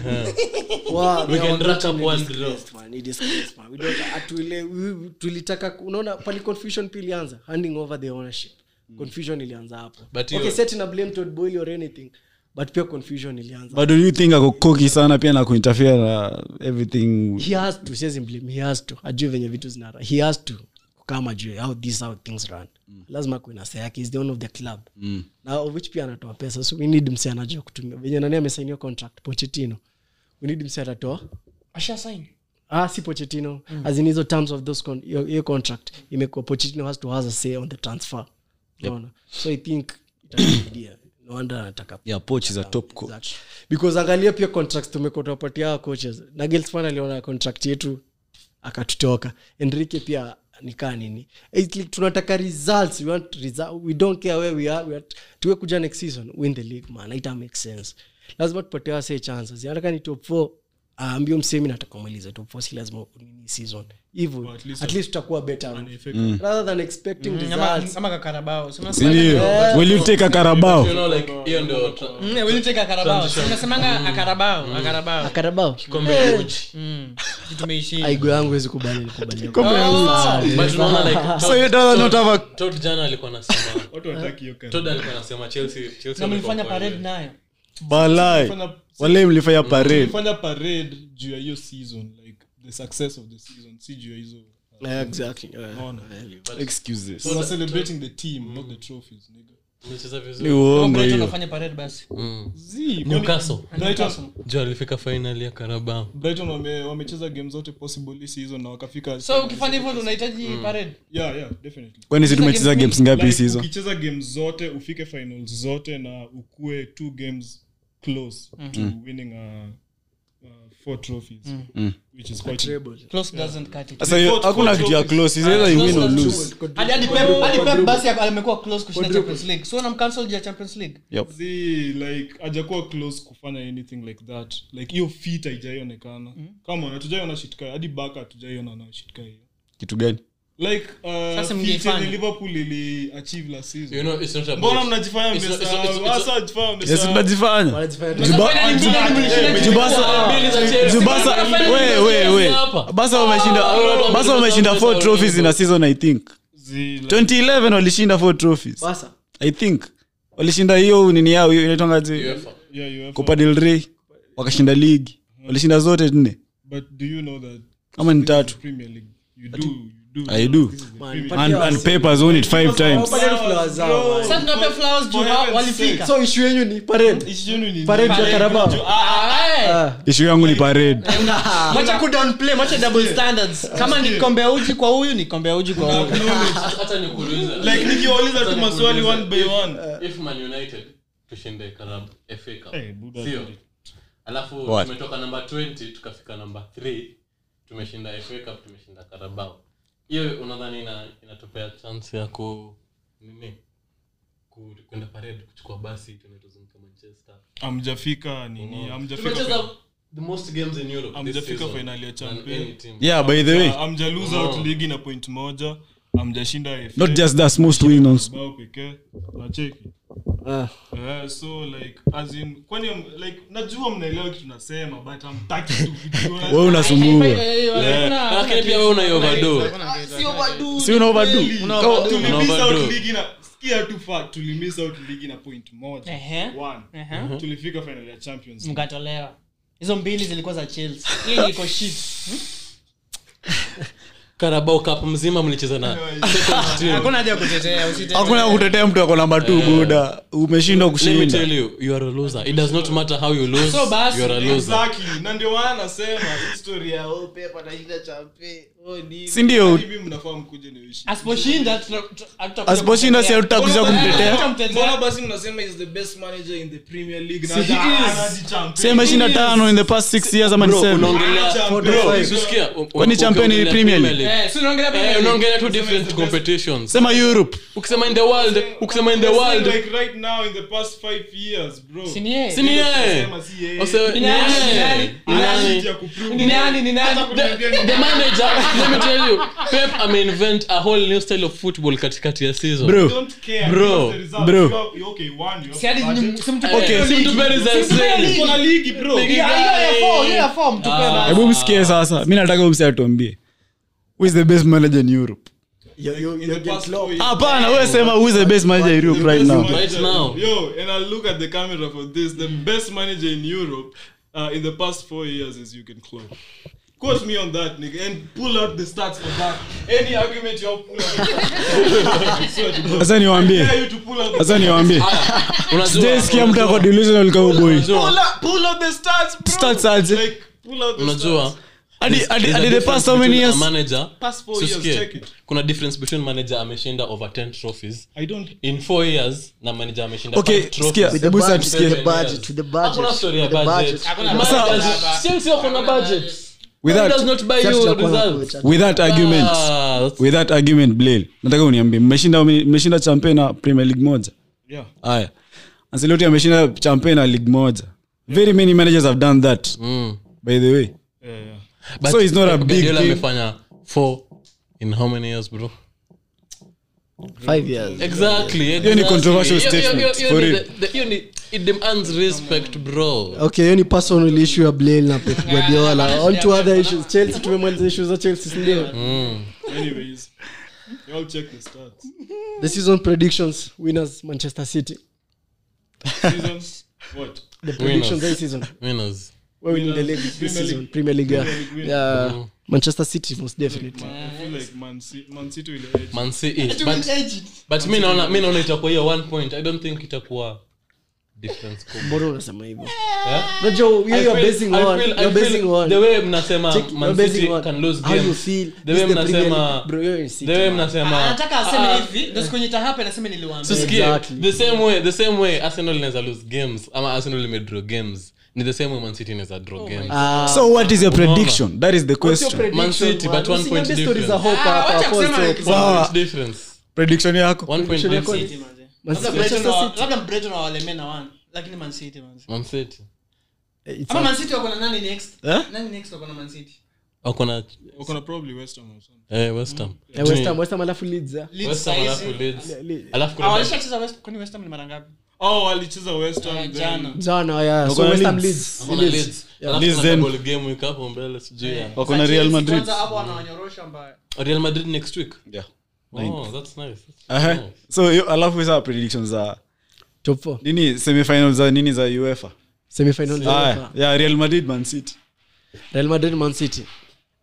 wow We can rack up one draw. man it is close, man we don't atule we- tulitaka unaona pali confusion pili anza handing over the ownership confusion ilianza hapo But okay you- set na blame Todd Boehly or anything but pure confusion ilianza But do you think ako koki sana pia na kuinterfere na everything? he has to says blame he has to ajue venye vitu zinara he has to kama ajue how these how things run mm. lazima kuwe na say yake is the owner of the club Mm. na of which pia anatoa pesa so we need mse anajua kutumia venye nani amesainiwa contract Pochettino we need mse atatoa Asha sign. ah si Pochettino mm. as in hizo terms of those con- your, your contract imekuwa Pochettino has to has a say on the transfer yep. no, so I think itasaidia no wonder anataka Yeah, Poch is a top coach. Exactly. Because angalia pia contracts tumekotapatia coaches Nagelsmann aliona contract yetu akatutoka Enrique pia nikaa nini it's like tunataka results we want result we don't care where we are we are tuwe kuja next season win the league man it make sense lazima tupatie wase chances yanataka ni top four aambio msemi nataka kumaliza top four si lazima nini season hivyo Or at least at least tutakuwa better an effect. rather than expecting Ama results ama kakarabao. Sema Sindio? Will you take a Carabao? You know, like, hiyo ndio tra- Mm, will you take a Carabao? Unasemanga a Carabao, a Carabao. akarabao kikombe ya uji. Mm. Kitu tumeishi. aigo yangu hezi kubali nikubali But unaona, like, So you does not have a Todd jana alikuwa anasema Watu wataki hiyo Todd Carabao. alikuwa anasema Chelsea Chelsea Na mlifanya walikuwa parade kwa nayo. balai. Fanya- Wale mlifanya parade. Tulifanya parade juu ya hiyo season, like the success of the season, si juu ya hizo. yeah, exactly yeah. Naona. Excuses. So we're celebrating the team, not the trophies, nigga. Mlicheza Ni vizuri. uongo Brighton hiyo. wafanye parade basi. Mm. Zii, Newcastle. Brighton, Jo alifika final ya Carabao. Brighton wame wamecheza game zote possible this season na wakafika. So ukifanya hivyo unahitaji parade. Yeah, yeah, definitely. Kwani si tumecheza games ngapi Like, hizo? ukicheza games zote ufike finals zote na ukue two games close to winning uh, uh, four trophies, Mm. which is quite Treble. Close doesn't cut it. Sasa hiyo hakuna kitu ya close. Is either you win or lose. Hadi hadi Pep hadi Pep basi amekuwa close kushinda Champions League. So unamcancel ya Champions League. Yep. See, like hajakuwa close kufanya anything like that, like hiyo fit haijaionekana. Kama hatujaiona shit kai, hadi Barca hatujaiona na shit kai hiyo. Kitu gani? Like uh, Sasa fit mngeifanya. yenye Liverpool ili achieve last season. You know, it's not about Mbona mnajifanya It's not- it's not- mmesahau? it's not- Asa hajifanya Yes, mmesahau. tunajifanya. Wanajifanya- Jubasa Jubasa we we we. Basa wameshinda Basa wameshinda four trophies in a season I think. Zii, like, twenty eleven walishinda four trophies. Basa. I think. Walishinda hiyo nini yao hiyo inaitwa ngaje? UEFA. yeah, UEFA. Copa del Rey. Wakashinda league. Walishinda zote nne. But do you know that Kama ni tatu. Premier League, you do you do. I do. Man, And, and Papers won it five times. Parade flowers zao, man. Sasa tunape flowers juu For hao heaven's walifika. So issue yenu ni parade. Issue yenu ni- Parade ya Carabao. Ah, Issue yangu ni parade. Mwacha ku downplay, mwacha double standards. Kama ni kombe ya uji kwa huyu, ni kombe ya uji kwa huyu. hata nikuuliza Like nikiwauliza tu maswali one by one. if Man United tushinde Carabao F A Cup Hey, Buddha sio did it. alafu What? tumetoka number twenty tukafika number three tumeshinda F A Cup tumeshinda Carabao hiyo unadhani ina inatupea chance ya ku nini ku kwenda parade kuchukua basi tunatozunguka Manchester Amjafika nini? Amjafika. tumecheza the most games in Europe this Amjafika season final ya than champion. any team. Yeah, by the way, Amja lose out Oh. ligi na point moja. Amjashinda F A. not just that, most winners. Bao pekee. Nacheki. Ah. Eh, so like as in kwani am- like najua mnaelewa kitu nasema but hamtaki tu vitu. Wewe unasumbua. Lakini pia wewe una overdo Si una overdo. Tulimiss out overdo. ligi na sikia tu fact tulimiss out ligi na point moja. Ehe. One. Ehe. Tulifika final ya Champions League. Mkatolewa. Hizo mbili zilikuwa za Chelsea. Hii iko shit. Carabao Cup mzima mlicheza na second team. Hakuna haja ya kutetea, usitetea. Hakuna kutetea mtu ako namba two buda. Umeshindwa Let me kushinda. tell you, you are a loser. It does not matter how you lose. So basi, you are a loser. Exactly. Na ndio maana nasema history ya oh Pep atashinda champe. Oh nini? Si ndio? Mimi mnafaa mkuje na ushi. Asiposhinda tuta- tuta- hatutakuja Asiposhinda si kumtetea. hatutakuja kumtetea. Tutamtetea. Mbona basi mnasema is the best manager in the Premier League na he is. anaji Si ameshinda tano in the past six years ama ni Bro, seven. unaongelea Four to bro, five. usikia, u- Kwani u- champion ni ukiongelea Premier League? Eh, si unaongelea Eh, Premier League. unaongelea two different competitions. Sema Europe. Ukisema in the world, ukisema in the world, like right now in the past five years bro. Si ni yeye? si ni yeye. Nasema si yeye. Ose- Ni ni nani? yeye. Ni nani? Ni nani? Ya kuprove. Ni nani? Ni nani? The, the manager, let me tell you, Pep ameinvent a whole new style of football katikati ya season. Bro. Don't care. Bro, Because the results, bro. you are- you- okay, one, you Si hadi have ni- budget. si mtu- Eh, Okay. si mtu very za insane. Uko na ligi bro. Ligi Ya- hiyo ya four, hiyo ya four, mtupe basi. Hebu msikie sasa. Mimi nataka umse atuambie. Who is the best manager in Europe? You- you- In you the get past low. four years. Hapana, wewe sema who is the best manager in Europe right now? Right now. Yo, and I'll look at the camera for this. The best manager in Europe uh, in the past four years is Jurgen Klopp. Quote me on that, nigga, and pull out the stats for that. Any argument you have, pull out. I swear to God. Sasa niwaambie. I dare you to pull out the Sasa niwaambie. Unajua- Sijaisikia mtu ako delusional kama boy. unajua- Pull out, pull out the stats, bro. Stats aje? Like, pull out the unajua stats. Hadi there's- hadi there's a hadi the difference past how many between a years? manager Past four so years, sikia, check it. kuna difference between manager ameshinda over ten trophies I don't. in four years na manager ameshinda Okay, five trophies. sikia. With the Hebu budget, sasa tusikie. with the budget, with the budget, Hakuna story ya with the budget. Hakuna Managers- budget. Chelsea wako na budget. With Why that- does not buy Sasa you tutakuwa na results? coach. With that argument. Ah, that's- With that argument Blail. Nataka uniambie mmeshinda mmeshinda champion na Premier League moja. Yeah. Haya. Ancelotti ameshinda champion na league moja. Very many managers have done that. Mm. By the way. Yeah, yeah. But So it's not a Pep big Guardiola thing. amefanya four in how many years bro? Five years. Exactly. ni exactly. controversial Hiyo- hiyo- statement, hiyo for ni real. the- the- hiyo ni- it demands respect bro. Okay, hiyo ni personal issue ya Blail na Pep Guardiola. On to other issues. Chelsea tumemaliza issues za Chelsea, si ndio? Anyways, you all check the stats. The season predictions winners Manchester City. Seasons. What? The predictions this season. Winners. Where we in the Winners. league this Premier season? League. Premier League. yeah. Premier League win. Yeah. Manchester City most definitely. Man, I feel like Man City, Man City will edge. Man City. But but mi naona mi naona itakuwa hiyo one point. I don't think itakuwa difference kubwa. Mbona unasema hivyo? Eh? Unajua you I are feel- basing I on feel- I you're feel basing on the way mnasema Check, Man you're basing City on can lose how you games. feel. The This way is the Premier mnasema League. Bro, you're in City. the way Ah, mnasema anataka aseme ah, hivi ndio siku yenye itahappen aseme niliwaambia. tusikie Exactly. the same way the same way Arsenal inaweza lose games ama Arsenal imedraw games ni the same way Man City inaweza draw games. Ah, So what is your prediction? That is the what's your question. prediction, Man City, man? but one Usiniambie point stories za difference. hope Ah, hapa, wacha false kusema hope. like- One Sawa. point difference. Prediction yako? One point Prediction yako difference. City, manze. Man Labda City, Brighton Manchester wa- City. labda Brighton wawalemee na one lakini Man City manze. Man City. It's Ama a- Man City wako na nani next? Eh? Nani next wako na Man City? Wako na We're gonna probably West Ham or something. eh West Ham. Eh, West Ham, West Ham alafu Leeds, eh? Leeds West Ham saizi. alafu Leeds. Le- Alafu Ah, kuna walishacheza West kwani West Ham ni mara ngapi? Oh, walicheza West Ham. Ah, then- jana. Jana, yeah. So Wako na West Ham, Leeds. Leeds. kuna Leeds. Leeds. Alafu Leeds kuna then- double game week hapo mbele sijui ya. Wako na Za Real Chelsea Madrid. kwanza hapo wanawanyorosha mbaya. Real Madrid next week. Yeah. Oh, that's nice. That's Aha. nice. So yo- alafu hizo predictions za Top four. nini semifinals za nini za UEFA? Semi-final. Ah, yeah, Real Madrid Man City. Real Madrid, Man City.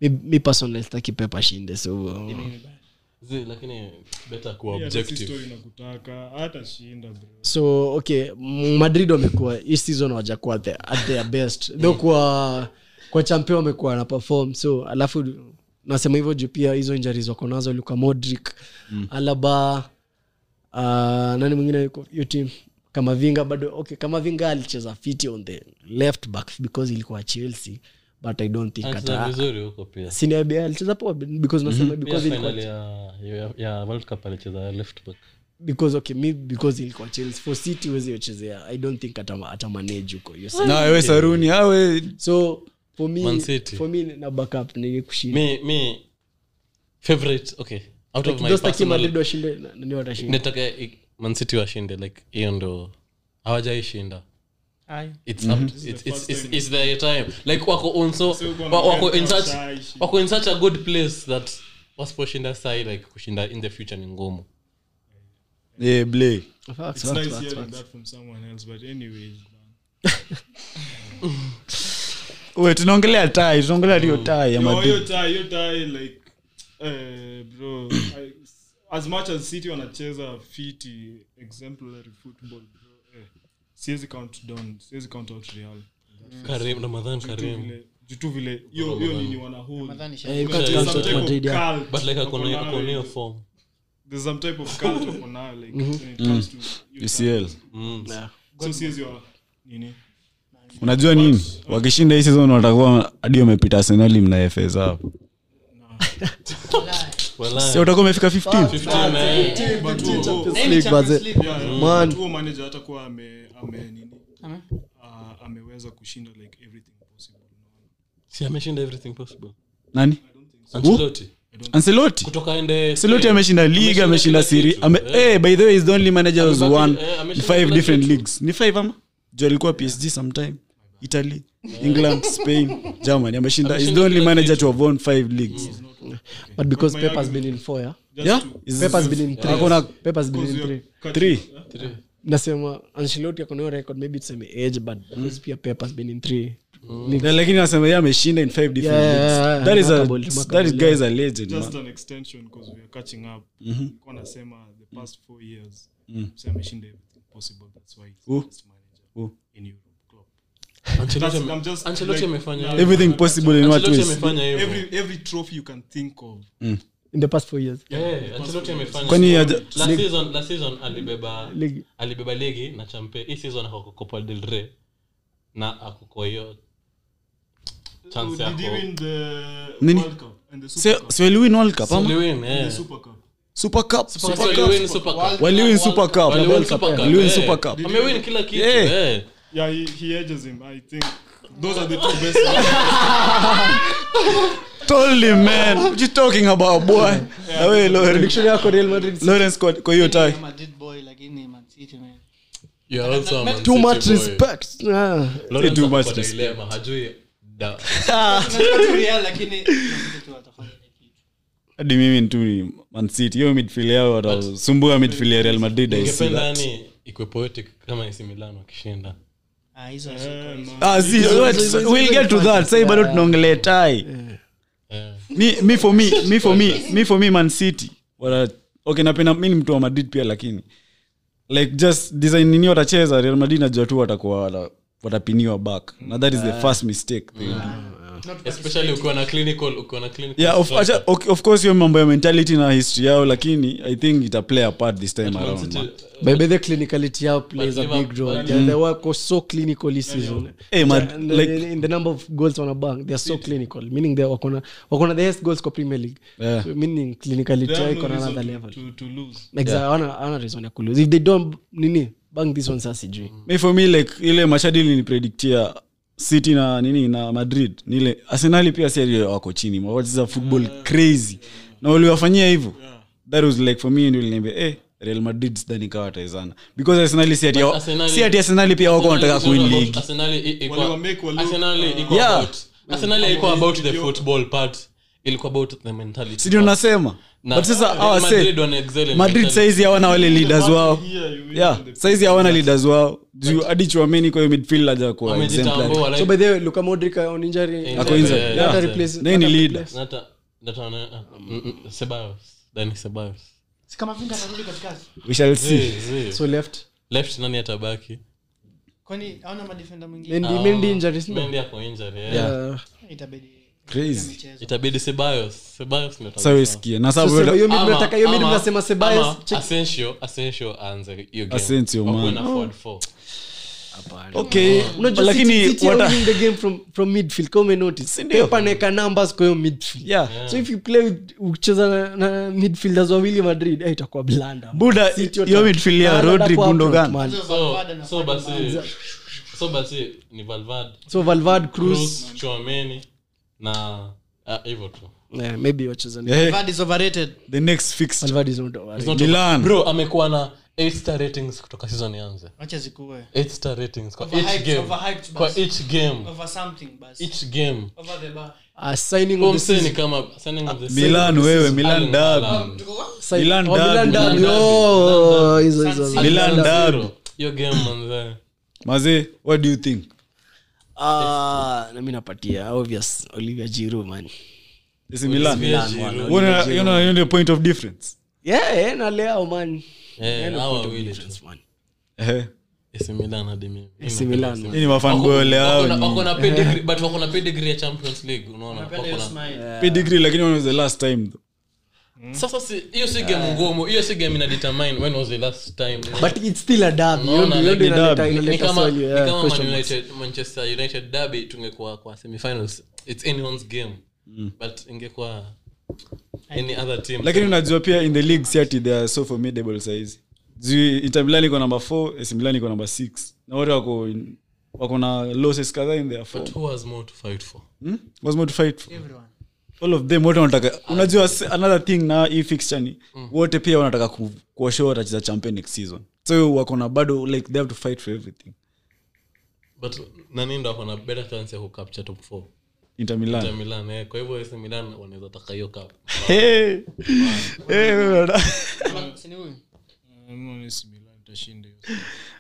mi, mi personally sitaki Pep ashinde so Zi, lakini better kuwa Yeah, that's objective. story nakutaka hata shinda bro. so okay Madrid wamekuwa hii season hawajakuwa at, at their best though kwa kwa champion wamekuwa na perform so alafu nasema hivyo juu pia hizo injuries wako nazo Luka Modric mm. Alaba uh, nani mwingine yuko hiyo team kama Vinga bado okay kama Vinga alicheza fiti on the left back because ilikuwa Chelsea but I don't think Anacheza hata vizuri huko pia. senior B alicheza poa because nasema Pia because ilikuwa finali ya ya, ya World Cup alicheza left back. because okay me because ilikuwa Chelsea for City wezi yochezea I don't think ata ata manage huko hiyo na wewe Saruni awe so for me Man City. for me na backup ni kushinda Me me favorite okay out of my just like Madrid personal washinde na- nani watashinda nataka i- Man City washinde like hiyo ndo hawajaishinda. Aye. It's up it's it's it's, it's, it's their time like wako on so So gonna wa- wako get in such outside. wako in such a good place that wasiposhinda sai like kushinda in the future ni ngumu. yeah play Facts, It's facts, nice facts, hearing facts. that from someone else but anyways wewe tunaongelea tie tunaongelea hiyo tie ya Yo, Madrid hiyo tie hiyo tie like eh bro I, as much as City wanacheza fiti exemplary football bro eh siwezi count down siwezi count out Real Karim Ramadhan Tu Karim vile tu vile hiyo hiyo nini wana hold Ramadhani Eh, you shaka. can't There's count some out type of Madrid, yeah. cult but like wako akona nayo akona hiyo ile. form. There's some type of cult wako nayo like when it comes to hiyo U C L Mm. Yeah. so siwezi wa nini unajua nini wakishinda hii season watakuwa hadi wamepita Arsenal mna F A hapo Wallahi. sio utakuwa umefika fifteen fifteen eh. but Champions huo- League, Champions baze. League. yeah, yeah. Man. But huo manager hatakuwa ame ame nini Ame? uh, ameweza kushinda like everything possible Si ameshinda everything possible. nani Ancelotti. Ancelotti Kutoka ende Ancelotti ameshinda league ameshinda serie ame eh by the way is the only manager who's Amebaki- won eh, ameshinda five kila different kitu. leagues ni five ama jo alikuwa P S G sometime Italy England Spain Germany ameshinda is the only kila manager to have won five leagues but because my Pep has argument- been in four yeah just yeah to- is Pep has been in three Hakuna- Pep has been because in you're three cutting- Three. huh? Three. nasema Ancelotti akona hiyo record maybe tuseme age but because pia Pep has been in three Na lakini nasema yeye ameshinda in five different Yeah, leagues yeah, yeah, that is a remarkable, that is remarkable, guys a legend just man an extension because we are catching up nilikuwa nasema the past four years so ameshinda everything possible that's why he's Who? the best manager Who? in Europe club Ancelotti That's- ame- I'm just Ancelotti like- amefanya now- hivyo. everything possible in what Ancelotti ways amefanya hivyo. every every trophy you can think of in the past four years Yeah, Ancelotti amefanya Kwani hivyo. haja- Last season last season alibeba League. alibeba ligi na champe. Hii season ako Copa del Rey na ako kwa hiyo chance did he yako. win the Nini? World Cup and the Super so Cup so win World Cup So ama win, the eh. Super Cup Super Cup Super Super Cup. Cup Win Super Cup. waliwin Super Cup Waliwin Super Cup, waliwin eh. Super Cup Amewin kila kitu. Yeah. eh. yeah he, he edges him I think those are the two best told him man what you talking about boy na wewe Lawrence prediction yako Real Madrid Lawrence kwa kwa hiyo tie Madrid boy lakini Man City man. You are also a Man too City much boy. respect ah. Lawrence Too ako much kwa respect. dilemma, hajui da- Tunataka tu Real lakini Man City tu watafanya kitu. hadi mimi tu ni Man City hiyo midfield yao watasumbua midfield ya Real Madrid I see ningependa that. yani ikwe poetic kama A C Milan wakishinda. Ah hizo Eh, hizo. man. ah see wait, we'll get to that say bado tunaongelea tie Eh. me me for me me for me me for me Man City wala okay napenda mimi ni mtu wa Madrid pia lakini like just design nini watacheza Real Madrid najua tu watakuwa wata- watapiniwa back na that is the first mistake they will do. Especially ukiwa na clinical ukiwa na clinical yeah of, striker. acha, okay, of course hiyo mambo ya mentality na history yao lakini I think ita play a part this time Man around City, man. by the way, the clinicality yao plays But a big Liverpool- role they, they work so clinical this season Hey, man, And like- in, in the number of goals on a bank they are so clinical meaning they wakona wakona the highest goals kwa Premier League Yeah. so meaning clinicality They yao have iko no na reason another to- level to to lose exactly hawana hawana reason ya kulose if they don't nini bang this one sasa sijui me for me like ile mashadili ni predictia City na nini na Madrid nile Arsenal pia si wako chini wacheza football crazy na waliwafanyia hivyo that was like for me ndio niliambia eh Real Madrid sidhani kawa wataezana because Arsenal si ati But Arsenal- si ati Arsenal pia wako wanataka Arsenal kuwin is all league about- Arsenal i- iko- Waliwa make wa look- Arsenal iko Yeah. about- Arsenal iko about the football part ilikuwa about the mentality. Si ndio nasema. Na- But sasa Real hawa Madrid say wana excel in Madrid mentality. saizi hawana wale leaders wao. Here you win Yeah, the- saizi hawana leaders wao. Juu hadi Chouameni kwa hiyo midfield haja kwa Wamejitambua, exemplary. like- So by the way, Luka Modric on injury. Eh, Ako eh, injured. eh, Yeah. Hata yeah. replace- They ni hata leader. replace. Nata- nata wana- uh, mm, mm, Ceballos. Dani Ceballos. Si kama Vinga atarudi katikati. We shall see. Zee, zee. So left. Left nani atabaki? Kwani hawana madefender mwingine? Mendy, Ah, Mendy injuries, no? Mendy ako injured, yeah. Yeah. Itabidi Crazy. michezo. Itabidi Ceballos. Ceballos ndio Sasa atabaki. usikie. Na So sababu sema hiyo mid Ama- mnataka hiyo mid ama- mnasema Ceballos. ama Check. Asensio, Asensio aanze hiyo game. Asensio, Wakuwe man. na forward four. okay, Unajua lakini City- City are wata- winning the game from from midfield. Kama umenotice. Pep anaweka numbers kwa hiyo midfield. yeah. So if you play with ucheza na, na midfielders wawili Madrid, eh, itakuwa blunder. Buda, City hiyo wata- midfield ya na Rodri, atakuwa Gundogan. upfront, man. So, Valverde na so basi Fabinho. so basi ni Valverde, So Valverde, Cruz, Cruz, Chouameni na ah, hivyo tu. yeah, maybe wacheza ni- Eh, Valverde is overrated. the next fixture. Valverde is not over. It's not- Milan. Bro amekuwa na eight star ratings kutoka season ianze. Acha zikuwe. eight star ratings kwa Overhyped- each game. overhyped Kwa basi. each game. Over something basi. Each game. Over the bar. A signing of the Umse ni season. kama signing of the Milan season. wewe, Milan Erling derby. Haaland. Tuko kwa? Sign- Milan oh, Milan derby. derby. Milan Oh, derby. hizo- hizo- San Milan Milan derby. zero. Hiyo game manze. Maze, what do you think? Ah, na mimi napatia obvious Olivier Giroud, man. Is it Milan? Milan, Milan, Giroud. man. Wana- you know, you know the point of difference. Yeah, yeah, na leo, man. Eh, Yeah, no hawa point of wawili tu. difference, man. Eh, A C Milan hadi mimi. A C Milan, man. hii ni mafanboy Wako leo na- ni wako na pedigree, but wako na pedigree ya Champions League, unaona? Napenda Wako hiyo na- smile. pedigree, lakini when was the last time though? Sasa si hiyo si game ngumu, hiyo si game ina determine when was the last time. But it's still a derby. Hiyo Unaona, ndio- hiyo like ndio ni inaleta- derby. Ni inaleta kama swali, ni yeah, kama question Man marks. United Manchester United derby tungekuwa kwa semifinals. It's anyone's game. But ingekuwa any other team. Lakini unajua pia in the league si ati they are so formidable size. Juu Inter Milan iko number four, A C Milan iko number six. Na wote wako in- wako na losses kadhaa in their form. But who has more to fight for? Hmm? What's more to fight for? Everyone. All of them wote wanataka. Unajua s- another thing na hii fixture ni wote pia wanataka ku ku show watacheza champion next season. So wako na bado like they have to fight for everything. But nani ndo ako na better chance ya ku capture top four? Inter Milan. Inter Milan, eh. Kwa hivyo A C Milan wanaweza taka hiyo cup. Hey. Hey, wewe. Ama- si ni huyu? Mimi si Milan itashinda hiyo.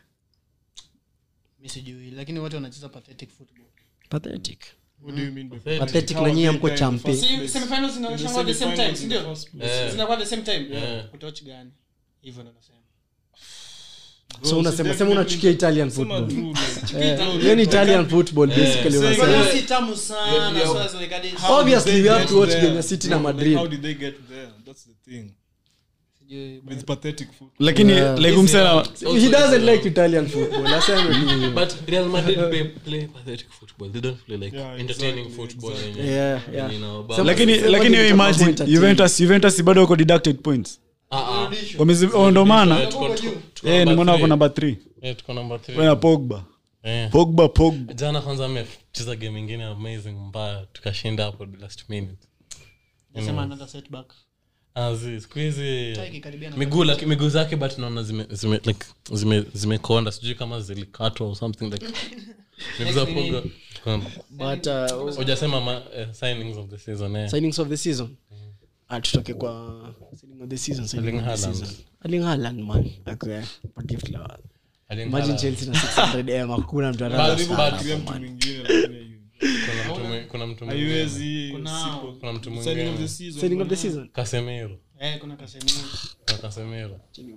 Mi sijui, lakini wote wanacheza pathetic football. Pathetic. What do you mean by Pathetic. Pathetic How na nyinyi are hamko they champion. in the first Si- place? semifinals zinaonyesha In the at the same time, semifinals si in the ndio? first place. Eh. Zinakuwa at the same time. Yeah. Utouch gani? Hivyo ndo nasema. So unasema sema unachukia Italian Sema football. true, like, Eh, hiyo ni Italian football basically saying unasema. Kwa hiyo si tamu sana, Yeah, so yeah. as like hadi- how Obviously, did we they have to get watch there? game ya City na Like, Madrid. how did they get there? That's the thing. Sijui, With pathetic football. Lakini Yeah. like umsema Also He doesn't is, uh, like Italian football. Nasema ni But Real Madrid play, play pathetic football. They don't play like Yeah, entertaining exactly, football. exactly. yenye- Yeah, yeah. yenye inaobamba. Some- lakini Sema lakini kitu you cha imagine point at Juventus Juventus bado wako deducted points. Ah, ah. Wamezi oh, ndo maana Eh, tuko- tuko- tuko eh number nimeona wako three. number three. Eh, tuko number three. Wewe na Pogba. Eh. Pogba Pogba. Jana kwanza amecheza game ingine amazing mbaya tukashinda hapo the last minute. nasema another setback. Ah, zi, siku hizi Taki karibia na- miguu laki- miguu zake but naona zime zime like zime zimekonda sijui kama zilikatwa or something like miguu za Next nini? Pogba. But uh, Hujasema ma- eh, signings of the season eh. signings of the season. Ah, tutoke kwa signing of the season, signing Erling of the Haaland. season. Erling Haaland, man. Okay. Particular. Erling Imagine Haaland. Chelsea na six hundred M hakuna mtu anaweza Karibu sana bakiwe hapo, mtu man. mwingine, lakini Kuna mtu mwe- kuna mtu mwingine. haiwezi Kunao. sipo. Kuna mtu Signing of mwingine. the season. Signing of the season. Casemiro. Eh, kuna Casemiro. Kuna Casemiro.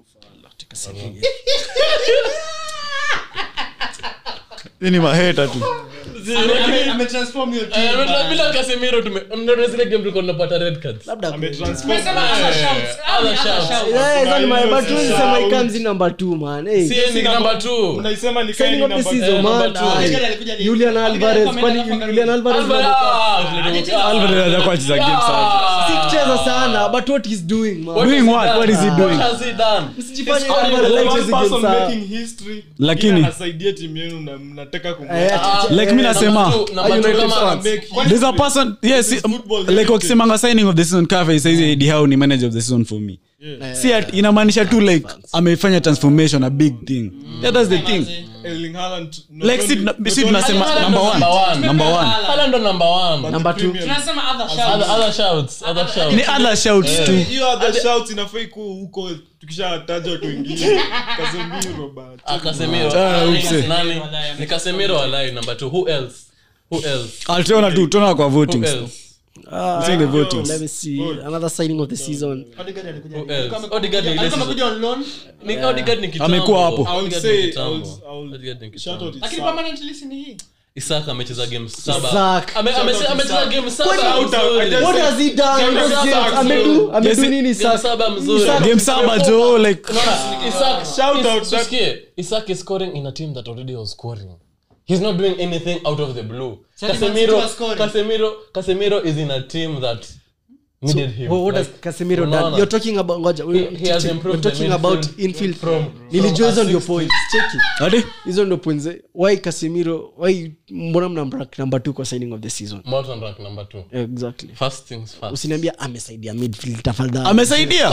Hii ni maheta tu. Ame- ametransform hiyo team, Eh, man. bila Casemiro tume ndio zile game tulikuwa tunapata red cards. Labda Ametransform. Umesema other shouts. Ah, other other shouts. shouts. Yeah, it's only my hiyo but si tuwezi sema he shout. comes in number two, man. Hey. Si ni number two. Unaisema ni Signing kaini of the number season, ten. man. number two. Aye. Alikuja- alikuja ni- Julian alikuja Alvarez, alikuwa kwani ameenda Julian Alvarez Alvarez. bado- Ah, Alvarez anataka kucheza game sasa. Si kucheza sana, but what he's doing, man. What Doing has he what? done? What is he doing? What has he done? Msijifanye He's only Alvarez the like One chezi game person sana. making history, Lakini- mwingine anasaidia timu yenu na mnataka kum- Eh, Ah, Like mimi nasema Number two- number Are two United kama- fans? make there's a person yes This is football like limited. wakisemanga signing of the season cafe says Eddie Howe ni manager of the season for me. si at- inamaanisha tu like amefanya transformation a big thing yeah, that's the thing Erling Haaland not like si only- tuna- not si only- tunasema Haaland number ndo one number one. number one Haaland ndo number one. Number two. Premier tunasema other Other, shouts other shouts, other shouts. ni other shouts too hiyo other shouts inafai kuwa huko tukishataja watu wengine Casemiro but Ah, Casemiro. Ah, Nani? upse. Nani? Ni Casemiro walai number two. Who else? Who else? altona tu tuna kwa Who voting else? Ah, saying the voting let me see another signing of the season. Odegaard alikuja Who else? Odegaard ni ile alikuwa season. amekuja on loan Ni Odegaard ni kitambo. Amekuwa hapo. I would Odegaard say ni I kitambo. would, I would Odegaard ni shout kitambo. out lakini Isaac. permanently si ni hii Isaac amecheza game saba. Isaac. Ame- ame- Shout out amecheza Isaac. game saba. Shout out, I mzuri. just- What has he done in Game those saba games? mzuri. Amedu amedu Yes, nini Game Isaac? saba mzuri. game saba jo like Unaona, Isaac, Shout Is- out that- tusikie, Isaac is scoring in a team that already was scoring. He's not doing anything out of the blue. Sasa Man Casemiro, City was scoring. Casemiro, Casemiro is in a team that needed him. What, what Like, has Casemiro unaona, done? You're talking about ngoja. He- he has You're improved the talking about midfield infield from- Nilijua hizo from ndio assist. points. Check it. ati Hizo ndio points. Why Casemiro? Why mbona mnamrank number two kwa signing of the season? Morton rank number two. Exactly. First things first. Usiniambia amesaidia midfield tafadhali. amesaidia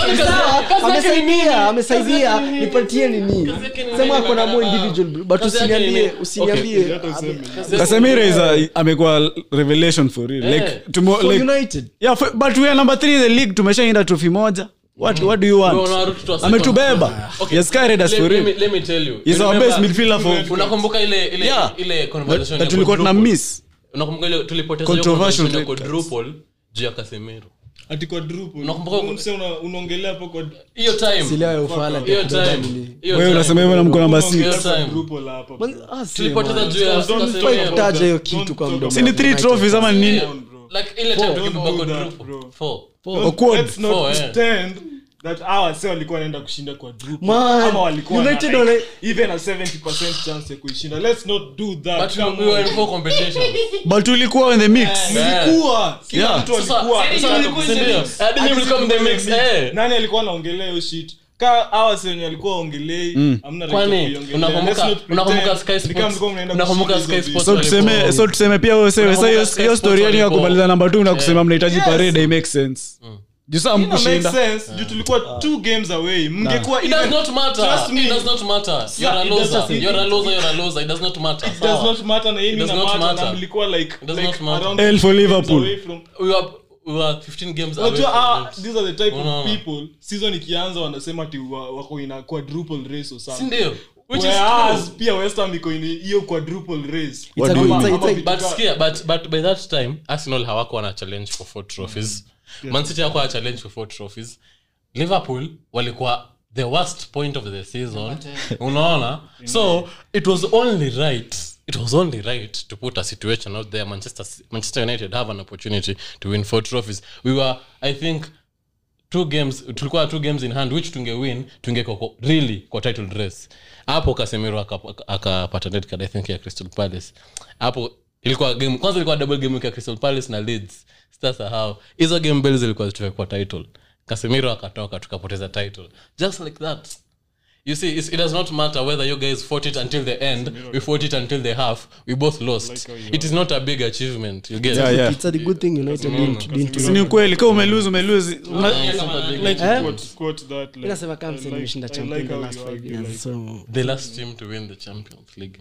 amesaidia amesaidia nipatie nini sema ako na more individual but Kazi yake usiniambie ni- usiniambie Casemiro is a amekuwa revelation for real like Eh. tumo, for like United yeah for, but we are number three in the league tumeshainda trophy moja what what do you Wewe want unarudi to a second. ametubeba Okay. yes carried us Let- for let me- real let me tell you. he's You our best remember- midfielder for unakumbuka ile ile Yeah. ile conversation that ya tulikuwa tuna quadruple? miss Unakumbuka ile tulipoteza hiyo Controversial conversation ya red cards. quadruple juu ya Casemiro. ati quadruple. Unakumbuka- Umse una- unaongelea hapo quad- Hiyo time. silia ya ufala Hiyo time. Hiyo wewe time. unasema hivyo na mko namba six Hiyo unaongelea time. quadruple hapa. Man, ah, si, Tulipoteza man. juu ya Don't Casemiro. talk about taja hiyo that. kitu Don't kwa talk mdomo. si ni three United. trophies ama nini Down, bro. Like ile time tukibeba Don't do that, quadruple. bro. Four. Don't- Awkward. let's not Four, eh. pretend that hawa wase walikuwa wanaenda kushinda quadruple. Man, Ama walikuwa na United like wana- even a seventy percent chance ya kuishinda. Let's not do that. But Come we were on. in four competitions. but tulikuwa in the mix Mlikuwa. Kila Yeah. mtu Sasa, alikuwa. sasa, Sasa, tulikuwa in the ndio. mix. Hadi nyinyi mlikuwa in the mix, eh. Nani alikuwa anaongelea hiyo shit? Ka hawa wase wenye walikuwa waongelei, hamna right ya Kwani kuiongelea. Let's unakumbuka not unakumbuka pretend Sky ni kama mlikuwa Sports mnaenda unakumbuka kushinda Sky hizo Sports so vitu. tuseme walikuwa- so tuseme pia wewe wewe sasa hiyo hiyo story yenu ya kumaliza namba two na kusema mnahitaji parade it makes sense juu sasa Ina make mkushinda sense, juu tulikuwa two games away. Mngekuwa It does even- not matter. Trust me. It does not matter. You're a it loser. doesn't- You're a loser. You're a loser. It does not matter. It does not matter na yeye It does ina not matter matter. na mlikuwa like It does like not matter. around L for two games Liverpool. away from- We were we were fifteen games away. Unajua, from ah, it. these are the type of Unaona. people season ikianza wanasema ati wa- wako ina quadruple race or Si something. ndio? Which is Whereas true. pia West Ham iko in hiyo quadruple race. It's a do good- you it's a- mean? it's a- Ama But skia, but but by that time Arsenal hawako wana challenge for four trophies. Man City hawako wana challenge for four trophies. Liverpool walikuwa the worst point of the season. Unaona? So it was only right. It was only right to put a situation out there. Manchester Manchester United have an opportunity to win four trophies. We were, I think, two games tulikuwa two games in hand which tunge win tungeko kwa- really kwa title race hapo Casemiro akapata aka, aka red card I think ya Crystal Palace hapo ilikuwa game kwanza ilikuwa double game ya Crystal Palace na Leeds sasa how hizo game bells zilikuwa zitawekwa title Casemiro akatoka tukapoteza title just like that. You see, it's, it does not matter whether you guys fought it until the end, we fought it until the half, we both lost. It is not a big achievement. You get Yeah, it? yeah. It's a good thing United didn't didn't Si ni kweli kama umelose umelose una- Like, Eh? quote- quote that, like, inasema kama I msema like- imeshinda I champion like the how last you five argue years like so The last team to win the Champions League.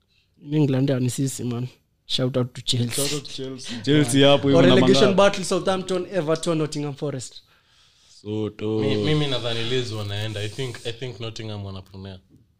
in England ni sisi man shout out to Chelsea Shout out Chelsea. Chelsea hapo or hivyo na relegation manga battle Southampton Everton Nottingham Forest soto Mi- mimi nadhani Leeds wanaenda. I think I think Nottingham wanaponea.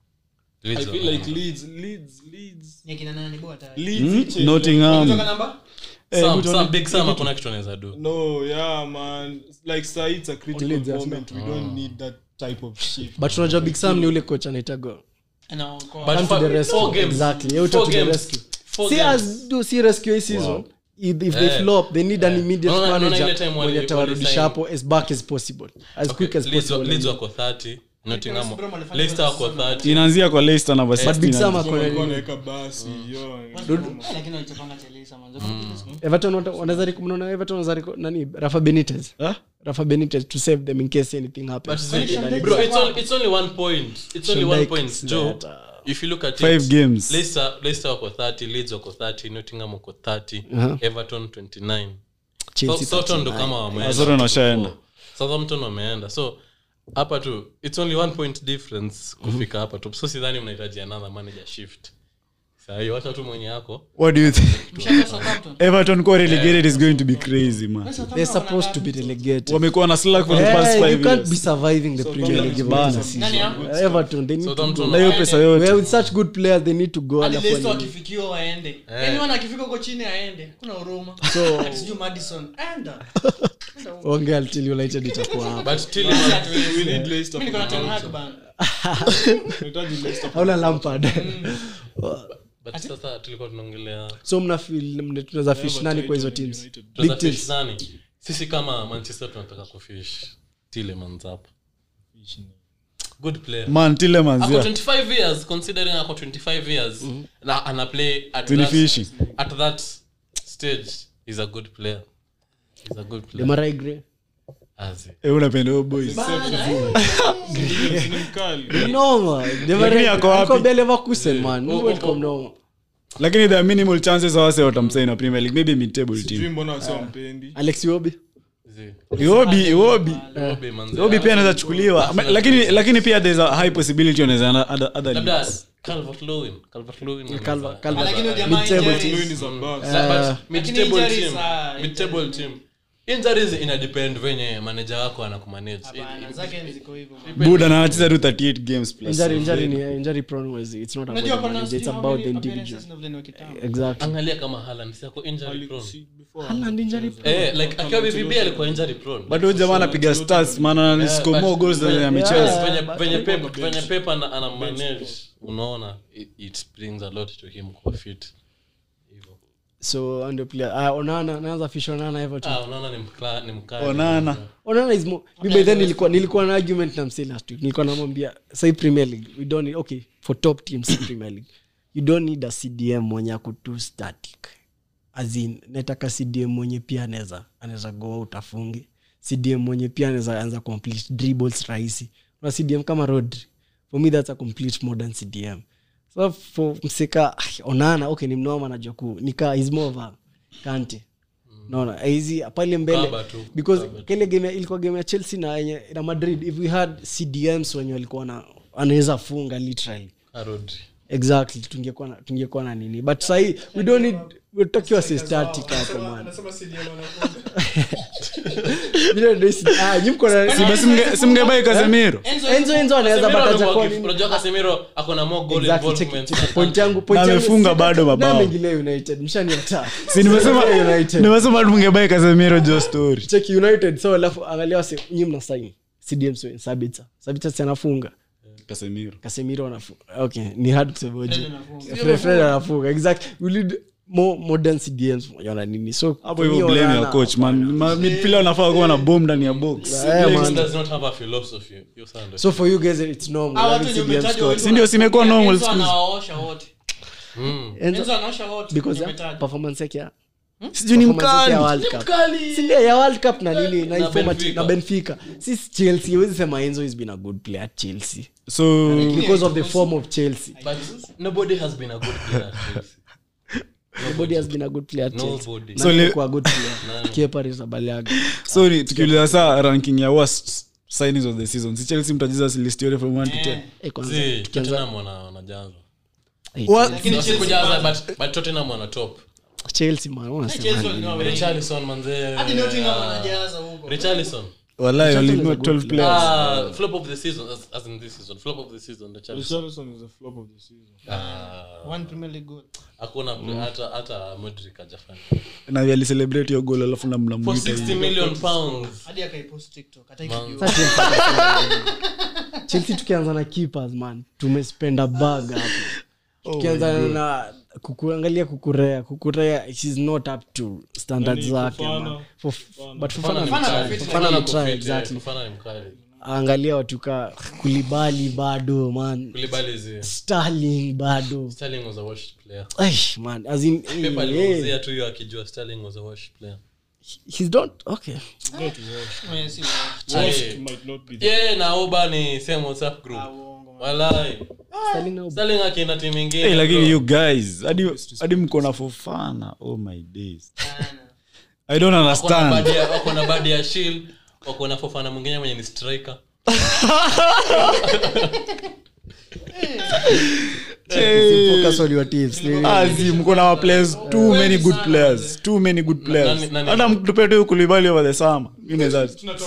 I Leeds feel wanaenda. like Leeds, Leeds, Leeds, ni kina nani bora tayari Leeds, Hmm? Chelsea. Nottingham kutoka namba Sam, Sam, big Sam hakuna kitu anaweza do. No, yeah, man. Like, sir, it's a critical Leeds, yes, moment. We don't need that type of shit. but unajua Big Sam ni ule coach anaitaga na kwa But come to for- the rescue. four games. Exactly. You Four to the games. rescue. Four see games. as do see rescue hii season if, if they Eh. flop they need an immediate Unaona- unaona ile manager time wali- mwenye atawarudisha wali- hapo as back as possible as Okay, quick as Leeds wa- possible Leeds wako thirty, Nottingham. West Brom walifanya Leicester vizuri wako sana. thirty. inaanzia kwa Leicester na basi but Big Sam ako na Walikuwa nini? wanaweka basi, yo. lakini walichopanga Chelsea mwanzo Everton wata- wanaweza reko- mnaona Everton wanaweza reko- nani Rafa Benitez Huh? Rafa Benitez to save them in case anything happens But see, bro, it's only it's only one point. It's only one Like point. Joe, that, uh, if you look at Five it, games. Leicester Leicester wako thirty, Leeds wako thirty, Nottingham wako thirty, Uh-huh. Everton twenty-nine. Chelsea So- Southampton ndo thirty-nine. kama wameenda. Southampton washaenda. Southampton wameenda. So hapa tu it's only one point difference kufika hapa top. So sidhani mnahitaji another manager shift. Sasa hiyo wacha tu mwenye yako. What do you think? Mshaka Southampton. Everton ko relegated is going to be crazy, man. They're supposed to be relegated. Wamekuwa na slack for the Yeah, past you five can't years. be surviving the Premier League Bana. this Nani season. ya? Everton, they need to Southampton go. Na hiyo pesa yote. We're with such good players, they need to go. Hadi alafu Leicester wani- wakifikiwa waende. Anyone akifika huko chini aende. Kuna huruma. So- Ati sijui Madison. Enda. Onge until United itakuwa hapa. But Tielemans We need Leicester. Mimi niko na Ten Hag bana. Tunahitaji Leicester. Hauna Lampard. but sasa tulikuwa tunaongelea So mna feel mna tunaweza fish nani kwa hizo teams? United. Big tunafish teams. nani? Sisi kama Manchester tunataka kufish Tielemans hapa. Good player. Man, Tielemans, Ako yeah. twenty-five years considering ako twenty-five years na ana play at Tulifishi. that, at that stage is a good player. He's a good player. Demarai Gray. As it. Eh, unapenda huyo boys. Ni mkali. Noma. Demarai Lakini ako wapi? ako Bayer Leverkusen man. Oh, Mungu oh, alikuwa oh. mnoma. Lakini there are minimal chances wase watamsai na Premier League, maybe mid table Sijui team. mbona wasi wampendi. Alex Iwobi. Zi. Iwobi, Iwobi. Iwobi manze. Iwobi pia anaweza chukuliwa. Ma- Lakini lakini pia there's a high possibility on other other Labda leagues. Calvert-Lewin. Calvert-Lewin. Calva- anaweza- Calva- Lakini huyo jamaa Mid-table injuries. Lewin is a bust. But mid-table injuries team. are- Mid-table injuries team. Injuries ina depend venye manager wako anakumanage. Bana, zake ziko hivyo. Buda na anacheza tu thirty-eight games plus. Injury injury ni injury prone was it's not about Unajua the kuna manager, it's sijui how about many the appearances individual. na vile ni wa kitambo. Exactly. Angalia kama Haaland si ako injury prone. See, before- Haaland injury prone. Eh, like akiwa B V B alikuwa injury prone. But huyo jamaa anapiga stats, maana aliscore more goals than amecheza. Venye venye Pep venye Pep ana ana manage, unaona it, it brings a lot to him kwa fit. Hivyo. So and the player ah Onana anaanza fish Onana Everton. Ah, unaona ni mkla ni mkali. Onana. Onana is more by then nilikuwa nilikuwa na argument na msee last week. Nilikuwa namwambia say Premier League we don't need okay for top teams Premier League. You don't need a C D M mwenye ako too static. As in nataka C D M mwenye pia anaweza anaweza go out afunge. C D M mwenye pia anaweza anza complete dribbles rahisi. Na C D M kama Rodri. For me that's a complete modern C D M. So for mseka Onana okay ni mnoma na joku nika is more of a Kante. Naona hizi pale mbele Kaba tu, because kaba tu. kile game ya- ilikuwa game ya Chelsea na yenye na Madrid if we had C D Ms wenye walikuwa na anaweza funga literally. Ah, Rodri. Exactly tungekuwa na tungekuwa na nini but sahi we don't need we talk you static hapo man. Bila ndio ah nyimko na Si basi mge- si mngebai Casemiro. Enzo Enzo anaweza Casemiro bata amekuwa kwa akif- unajua Casemiro ako na more goal exactly check, involvement. check, point yangu point Na yangu amefunga si- bado mabao. na ameingilia United mshani attack Si nimesema United nimesema mngebai Casemiro just story. check United so alafu angalia wase nyinyi mna sign C D M so Sabitzer Sabitzer si anafunga Casemiro. Casemiro anafunga okay ni hard kusemaje Fred anafunga. Fred Fred anafunga exactly we need more modern C D Ms yana nini so Hapo hivyo blame your coach man. Ma- Midfielder anafaa kuwa na bomb ndani ya box. Yeah, Blake man. does not have a philosophy. You sound so for you guys it's normal Ah, having watu C D wenye M umetajwa squad. wote Si ndio simekuwa normal Enzo schools. anawaosha wote. mm. Enzo Enzo anaosha wote. because ya Umetajwa. performance yake ya Sijui ni performance yake ya mkali. World Cup. Si ndio ya World Cup na nini na Na informa Benfica. na Benfica si Chelsea huwezi sema Enzo has been a good player at Chelsea So because of the form of Chelsea But nobody has been a good player at Chelsea. nobody has been a good player at Chelsea Nobody. so So le- le- a good player Kepa Arrizabalaga sorry tukiuliza saa ranking ya worst signings of the season. Si Chelsea mtajiza list yote from one to ten. eh kwanza See, tukianza Tottenham wana wanajaza. eh, What? Lakini si kujaza but but Tottenham wana top. Chelsea man wanasema Chelsea nini? walikuwa wengi. Richarlison manze. Hadi Nottingham wanajaza huko. Richarlison. Wallahi Richarlison only is a know good twelve player. players. Ah, flop of the season as, as in this season. Flop of the season Richarlison. Richarlison is a flop of the season. Ah, One Premier League goal. hakuna hata hata Modric hajafanya. Na ali celebrate hiyo goal alafu na For mnamuita sixty hivi. million pounds. Hadi akaipost TikTok. Hata Man. ikijua. Sasa Chelsea- Chelsea tukianza na keepers man tumespenda bag hapo tukianza na kukuangalia kukurea kukurea she's not up to standards Nani, zake Fofana? man For, but Fofana Fofana Fofana ni fit, Fofana na Fofana try ni fit, exactly eh, Fofana ni mkali. angalia watu ka Kulibali bado man Koulibaly zi. Sterling bado Sterling was a washed player. ay man as in Pep eh, alimuuzia tu hiyo akijua Sterling was a washed player. he's not okay Not worse. Eh, si Worst Aye. might not be the Yeah, na Oba ni same WhatsApp group. uongo. Walai. Sterling na Sterling akienda timu nyingine. Hey, lakini bro. you guys hadi hadi mko na Fofana. Oh my days. Sana. I don't Wako na understand. badi ya- wako na badi ya Shield, wako na Fofana mwingine mwenye ni striker. Focus on your teams. Azi mko na players too many good players. Too many good players. Nani- nani- Hata mtupe tu Koulibaly over the summer. Mimi naweza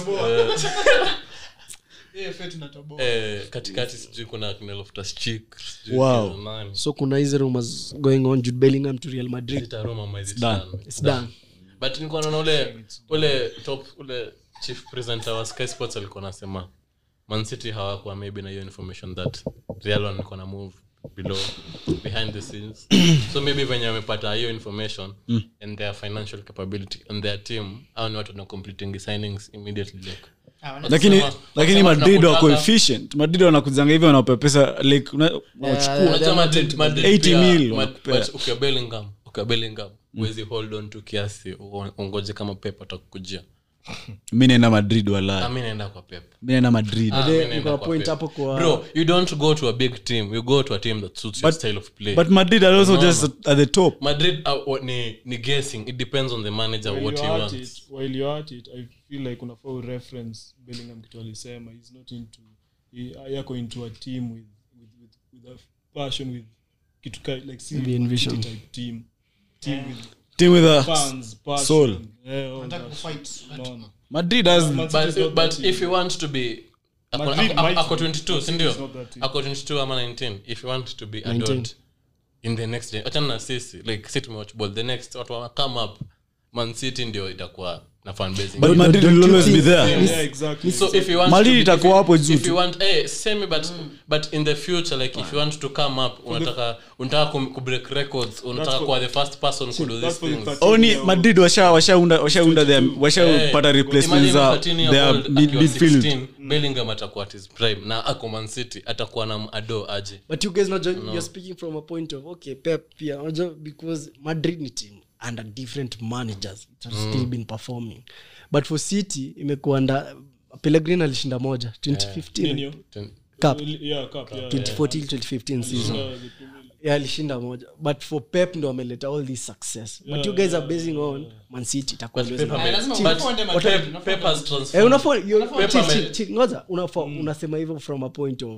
eh, katikati sijui kuna kina Loftus-Cheek, sijui Wow. kina nani. So kuna hizi rumors going on Jude Bellingham to Real Madrid. Zita Roma, ma, it's done. done. It's done. But nilikuwa naona ule ule top ule chief presenter wa Sky Sports alikuwa anasema Man City hawakuwa maybe na hiyo information that Real walikuwa na move below behind the scenes. So maybe when wamepata hiyo information mm. and their financial capability and their team au ni watu na completing signings immediately like lakini Wasema- lakini wasema Madrid wako tunakutaka- efficient. Madrid wanakuzanga hivi wanapea pesa like una- wanachukua Unajua Madrid- Madrid eighty pia- mil Mad- wanakupea. but ukiwa Bellingham ukiwa Bellingham huwezi hold on to kiasi u- ungoje kama Pep atakujia. Mimi naenda Madrid wala. Mimi naenda kwa Pep. Mimi naenda Madrid. Ah, Then mimi naenda niko kwa point Pep. hapo kwa- Bro, you don't go to a big team, you go to a team that suits your But- style of play. But Madrid are also No, just no. at the top. Madrid uh, what- ni, ni guessing, it depends on the manager While what he you're at wants. it, while you're at it, I feel like unafaa ureference Bellingham kitu alisema he's not into he yako into a team with with with, with a passion with kitu ka, like si The envision. type team team with Team with a fans passion soul. yeah, all Nataka that. kufight. No, no. Madrid has Man City is But, not but that team. if you want to be ako- Madrid ako- might ako be. twenty-two, Man si City ndio? is not that team. Ako twenty-two ama nineteen, if you want to be nineteen. adult in the next day achana na sisi like sit watch ball the next watu wa come up Man City ndio itakuwa na fan base. but Madrid don't will you always be think- there. Yeah, yeah, exactly. So if you want Madrid to be- itakuwa if you- hapo juu if tu. you want eh same but but in the future like if you want to come up unataka unataka ku ku break records unataka for- kuwa the first person to do that's these for the things. thirteen Only year old. Madrid washa washaunda washaunda their washapata replacements za Imagine thirteen year their old mid- akiwa midfield. sixteen, Bellingham atakuwa at his prime na ako Man City atakuwa na ado aje. But you guys not just, you're speaking from a point of okay Pep pia unajua because Madrid ni team under different managers it has still been performing but for City imekuwa under Pellegrini alishinda moja twenty fifteen Nini yo? cup Yeah, cup, yeah, twenty fourteen twenty fifteen season yeah, the Premier League. yeah alishinda moja but for Pep ndo ameleta all this success but you guys are basing on Man City itakuwa But always Pep na- ame- lazima but ufuate Pep- Madrid, Pep- unafuata Pep has eh transformed. unafaa you Pep chill, ame- chill, chill, ngoja unafaa unasema hivyo from a point of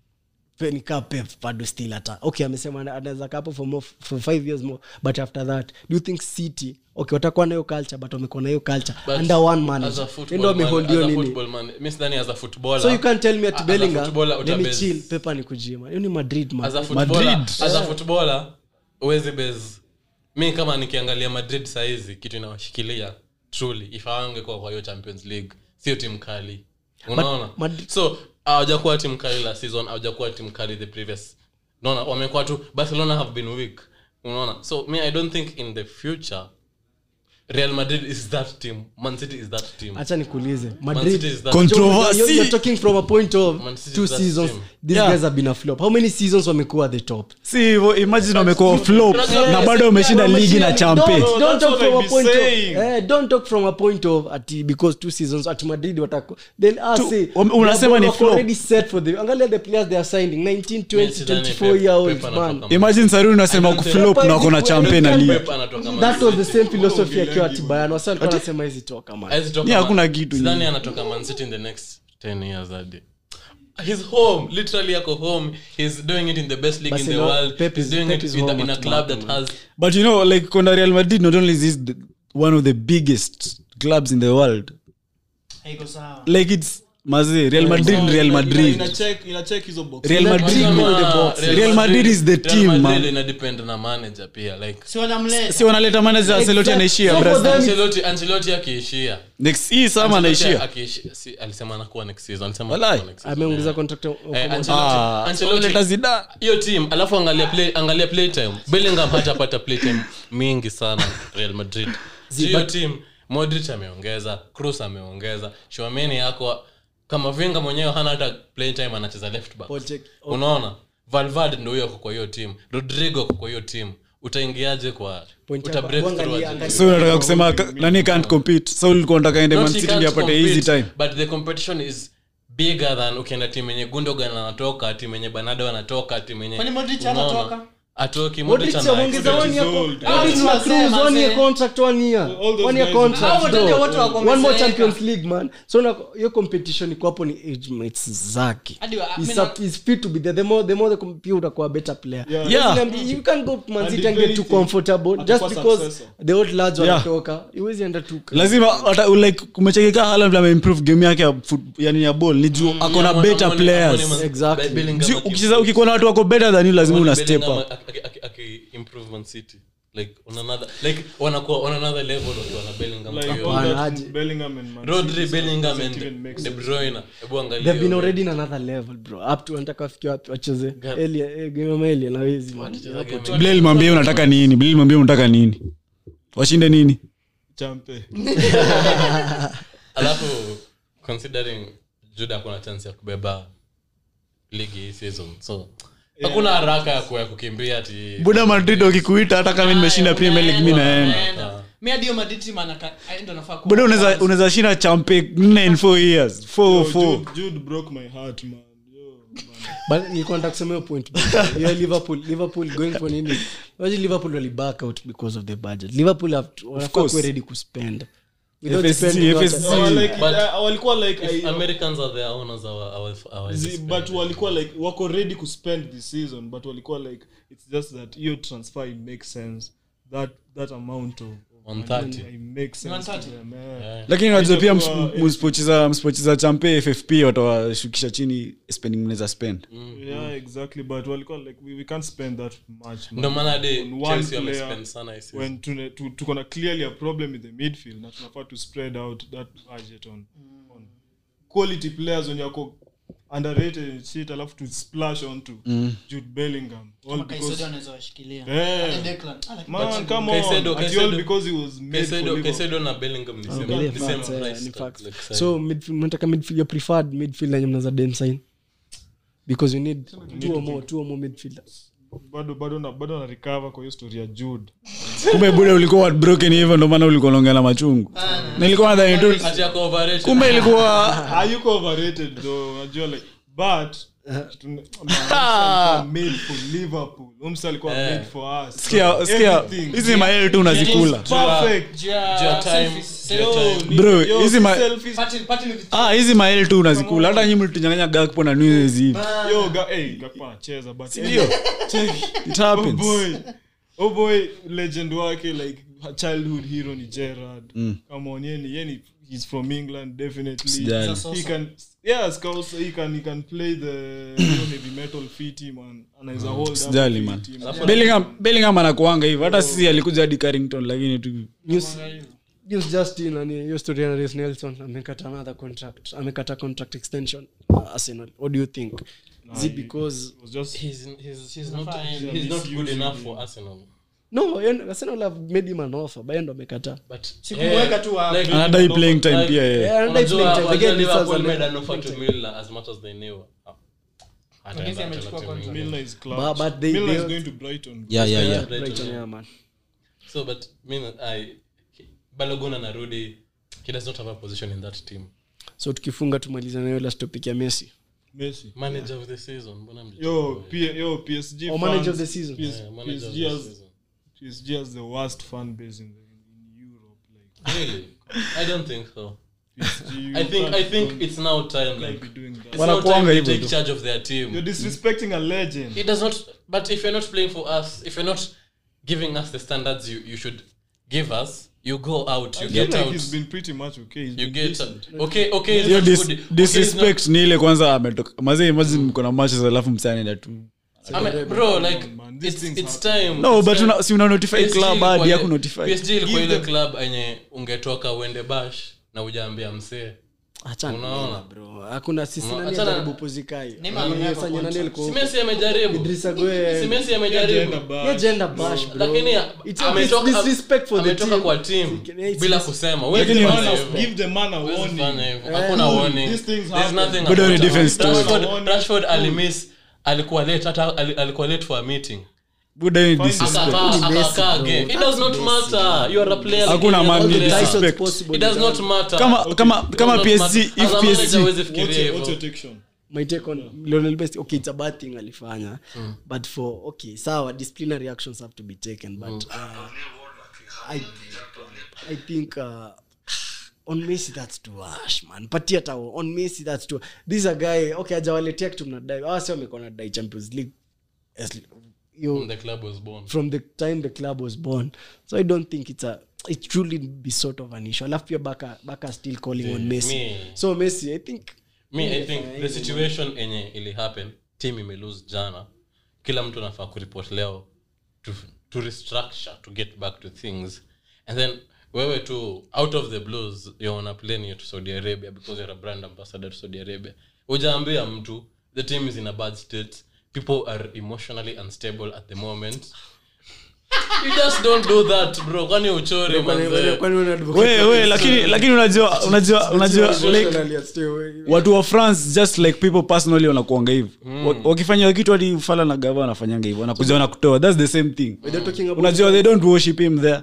nika Pep bado still hata okay amesema ana- anaweza kaa hapo for more for five years more but after that do you think City okay watakuwa na hiyo culture but wamekuwa na hiyo culture But under one as a manager football ndio man- amehold as hiyo a nini football man, mimi sidhani as a footballer. so you can't tell me As at a Bellingham footballer let me utabase. chill Pep ni kujima hiyo ni Madrid man As a footballer, Madrid. as a footballer uwezi base mi kama nikiangalia Madrid saizi kitu inawashikilia truly if hawangekuwa kwa hiyo Champions League sio timu kali unaona Madrid- so hawajakuwa timu kali la season hawajakuwa timu kali the previous unaona wamekuwa tu Barcelona have been weak unaona so me I don't think in the future Real Madrid is that team Man City is that team acha nikuulize Man Madrid City is that Controversy. you're, you're talking from a point of Man City two is that seasons team. these Yeah. guys have been a flop how many seasons wamekuwa at the top si hivyo imagine wamekuwa flop na bado wameshinda Wameshinda ligi na league. champe Don't- don't That's talk what from I a be point of- saying. eh, don't talk from a point of ati because two seasons at Madrid watako then I Tu- say um, unasema ni wako flop. already set for the angalia the players they are signing nineteen twenty Messi, Dani, twenty-four Pep, year olds Pep man anatoka imagine sari unasema I don't think- kuflop na wako na champe na league Pep anatoka Man that was the City. same philosophy akiwa at Bayern wasa alikuwa anasema hizi toka man Hawezi toka Yeah, Man- hakuna kitu sidhani nyingi. anatoka Man City in the next ten years hadi he's home literally ako home he's doing it in the best league in the Barcelona- world Pep he's is- doing Pep it is in, the, home in a at club that Barca, has but you know like kona Real Madrid not only is this the, one of the biggest clubs in the world haiko sawa like it's mazi Real Madrid Real Ina- Madrid ina check ina check hizo box Real Madrid Real all the box. Real Madrid is the team, Real Madrid man. ina depend na manager pia like si wanamleta si wanaleta manager Ancelotti anaishia So for Brazil them- Ancelotti Ancelotti akiishia next hii sama Ancelotti anaishia akiishia si alisema anakuwa next season alisema Walai. anakuwa next season. ameongeza contract of- Eh, of- Ancelotti ah Ancelotti wanaleta Zidane hiyo team alafu angalia play angalia play time Bellingham hatapata play time mingi sana Real Madrid Zi- hiyo but- team Modric ameongeza Kroos ameongeza Tchouameni yako kama Venga mwenyewe hana hata play time anacheza left back Project- unaona Valverde ndio huyo kwa hiyo team Rodrigo kwa hiyo team utaingiaje kwa Point uta hapa. break Angalia- through aje? angalia- so unataka kusema ka- nani can't compete so ulikuwa unataka ende Not Man he City can't ndio apate compete, easy time but the competition is bigger than ukienda timu yenye Gundogan anatoka timu yenye Bernardo anatoka timu yenye Kwani Modric unaona? anatoka? atoki Modric Modric ana ameongeza one year old. co- Modric Ah, wa Cruz, tunasema, one year mzee. contract one year All those one year guys- contract Hao wote bro. wote wako One more wamezeeka. Champions League man so na hiyo competition iko hapo ni age mates zake Hadi wa- He's mimi na- up- he's fit to be there the more the more the computer utakuwa better player Yeah. Yeah. Usiambi- you can't go to Man City And and if get too anything, comfortable just atakuwa because successor. the old lads Yeah. wanatoka huwezi enda tu lazima hata like kumechekeka Haaland ameimprove game yake ya foot- yani ya ball ni juu ako na better players Exactly. Juu ukisema ukikuwa na watu wako better than you lazima una step up improve Man City like on another like wanakuwa on another level wakiwa na Bellingham Like, hiyo. all that Wanaje. Bellingham and Man Rodri, City Bellingham doesn't even and make De sense. Bruyne hebu angalia they've been hiyo. already in another level bro up to wanataka wafikie wapi wacheze God. Elia eh, game ya Elia na wezi man Wanacheza game Blale mwambie unataka nini Blale mwambie unataka nini washinde nini Champe. alafu considering Jude kuna chance ya kubeba ligi hii season so hakuna haraka ya kuya kukimbia ati buda Madrid ukikuita hata kama nimeshinda Premier League mimi naenda mi hadi hiyo Madrid team anaka ndo nafaa kuwa- buda unaweza unaweza shinda champe nine in four years four Yo, four Jude, Jude broke my heart man. Yo, man. but nilikuwa nataka kusema hiyo point yeah liverpool liverpool going for nini why liverpool wali back out because of the budget liverpool have to- wanafaa course. kuwa ready to spend without F S G, spending F S what- G. Oh, like, But- uh, walikuwa like if I- Americans are their owners our our our Zi- but walikuwa like wako ready to spend this season but walikuwa like it's just that your transfer it makes sense that that amount of one thirty it makes sense one thirty? to them, eh. Yeah. lakini unajua pia Itakuwa- ms- msipocheza msipocheza champe F F P watawashukisha chini spending mnaweza spend Yeah, exactly but walikuwa like we, we can't spend that much man. Ndio maana de On one Chelsea player, wamespend sana hii season. when tuna- tu- tuko na clearly a problem with the midfield na tunafaa to spread out that budget on, on quality players when yako underrated and shit alafu to splash onto Jude Bellingham all Kama because Caicedo anaweza washikilia. Eh. Hadi Declan. Ah, like- man come on Caicedo- Ati Caicedo- all because he was made for Caicedo Liverpool. Caicedo na Bellingham ni same Angalia ni same facts, eh, price ni tag, facts. like say. so midfield mnataka midfield your preferred midfield yenye mnaweza dem sign because you need two or more two or more midfielders bado bado na bado na recover kwa hiyo story ya Jude kumbe buda ulikuwa broken hivyo ndio maana ulikuwa unaongea na machungu nilikuwa nadhani tu Ati yako overrated. kumbe ilikuwa hayuko overrated though unajua like but tuna- man, made for Liverpool umsa alikuwa Eh. made for us sikia sikia Everything. hizi mael tu unazikula perfect Juu ya Juu ya time. selfies. Juu ya Yo, time. ni- Bro, yo, hizi si ma- selfies. Party- party with- ah hizi mael tu unazikula hata nyinyi mlitunyang'anya Gakpo na Nunez hivi Yo, ga- hey, Gakpo anacheza, but ndio it oh happens boy oh boy legend wake like childhood hero ni Gerrard come on yeni yeni he's from England definitely Sijali. he can yes also he can he can play the you know, heavy metal fitty man anaweza hold up Sijali, the man. fitty, Alafu- Bellingham Bellingham anakuanga hivyo hata sisi alikuja hadi Carrington lakini tu news news just in nani hiyo story ya Reece Nelson amekata another contract amekata contract extension uh, Arsenal what do you think is it because it was just He's he's he's not Fine. he's not good misusing enough him. for Arsenal. no yeye- Arsenal have made him an offer but yeye ndo amekata But Sikumweka tu hapo. like anadai playing time like- pia yeye Yeah, anadai unajua- playing time. unajua Again, this Liverpool was a- made an offer to Milner as much as they knew. Ah, hataenda Lakini tena amechukua timu contract. ingine. Milner is clutch But- but they- Milner is they- going to Brighton yeah yeah yeah Brighton, Brighton yeah. yeah man So but Milner I Balogun anarudi he does not have a position in that team. so tukifunga tumaliza nayo last topic ya Messi Messi Manager of the season. Mbona mjichukua yo wewe? P- yo P S G or manager of fans- the season P S- Yeah, manager of P S G the has season. P S G has the worst fan base in, the, in Europe like Really? I don't think so. P S G you I think can't- I think it's now time can't like be doing that it's now Wanakuanga time they hivyo take tu. charge of their team. you're disrespecting a legend It does not but if you're not playing for us, if you're not giving us the standards you, you should give us, you go out, you I get feel like out. he's been pretty much okay he's You been get decent. okay, okay. it's hiyo not dis- good. Okay, it's disrespect ni ile kwanza ametoka mazee imagine mko na matches alafu msanaenda tu not- I mean, bro, like man, these it's things it's happen. time. no It's but time. una, si una notify P S G club ilikuwa hadi ile- yako notify P S G ilikuwa Give ile them- club enye ungetoka uende bash na ujaambia msee. achana Unaona? bro hakuna sisi Unaona, nani achana- ajaribu pozikai Neymar ameweka fanya nani contract. alikuwa Si Messi amejaribu. Idrissa Gueye Si Messi Agenda amejaribu. bash. yeah gender bash bro Lakini it's ametoka it's disrespect for the ametoka team kwa team It's- bila it's- kusema. Give Wewe the man fanya a- hivyo. give the man a Huwezi warning fanya hivyo. Eh, Hakuna warning. these things There's happen. nothing Good on about the it. defense too. Rashford- Warning. Rashford alimiss alikuwa late hata ali- alikuwa late for a meeting. buda hiyo ni disrespect Akakaa Messi, akakaa bro. game. It does not matter. You are a player. like Hakuna any man other ni player. disrespect. Disrespect possible. It does not matter. kama kama It kama does P S not G matter. if As a P S manager G huwezi What's fikiria your, hivyo. what's your take, Sean? my take on Lionel Messi, okay, it's a bad thing alifanya, mm. but for okay, sawa, disciplinary actions have to be taken, but mm. uh, I I think uh, on Messi that's too harsh, man. Patia tao on Messi that's too. This is a guy, okay, ajawaletea kitu mnadai. Ah, sio amekuwa anadai Champions League. As you From the club was born. From the time the club was born. So I don't think it's a it truly be sort of an issue. Alafu pia Baka Baka still calling yeah, on Messi. Me, so Messi, I think me I think the situation enye ili happen, team ime lose jana. Kila mtu anafaa kureport leo to to restructure, to get back to things. And then wewe tu out of the blues you wanna play to Saudi Arabia because you're a brand ambassador to Saudi Arabia. Ujaambia mtu the team is in a bad state. People are emotionally unstable at the moment. You just don't do that, bro. Kwani uchore manze. Wewe wewe lakini lakini unajua unajua unajua like watu wa France just like people personally wanakuanga hivyo. Wakifanya kitu hadi ufala na gava wanafanyanga hivyo. Wanakuja na kutoa. That's the same thing. Unajua they don't worship him there.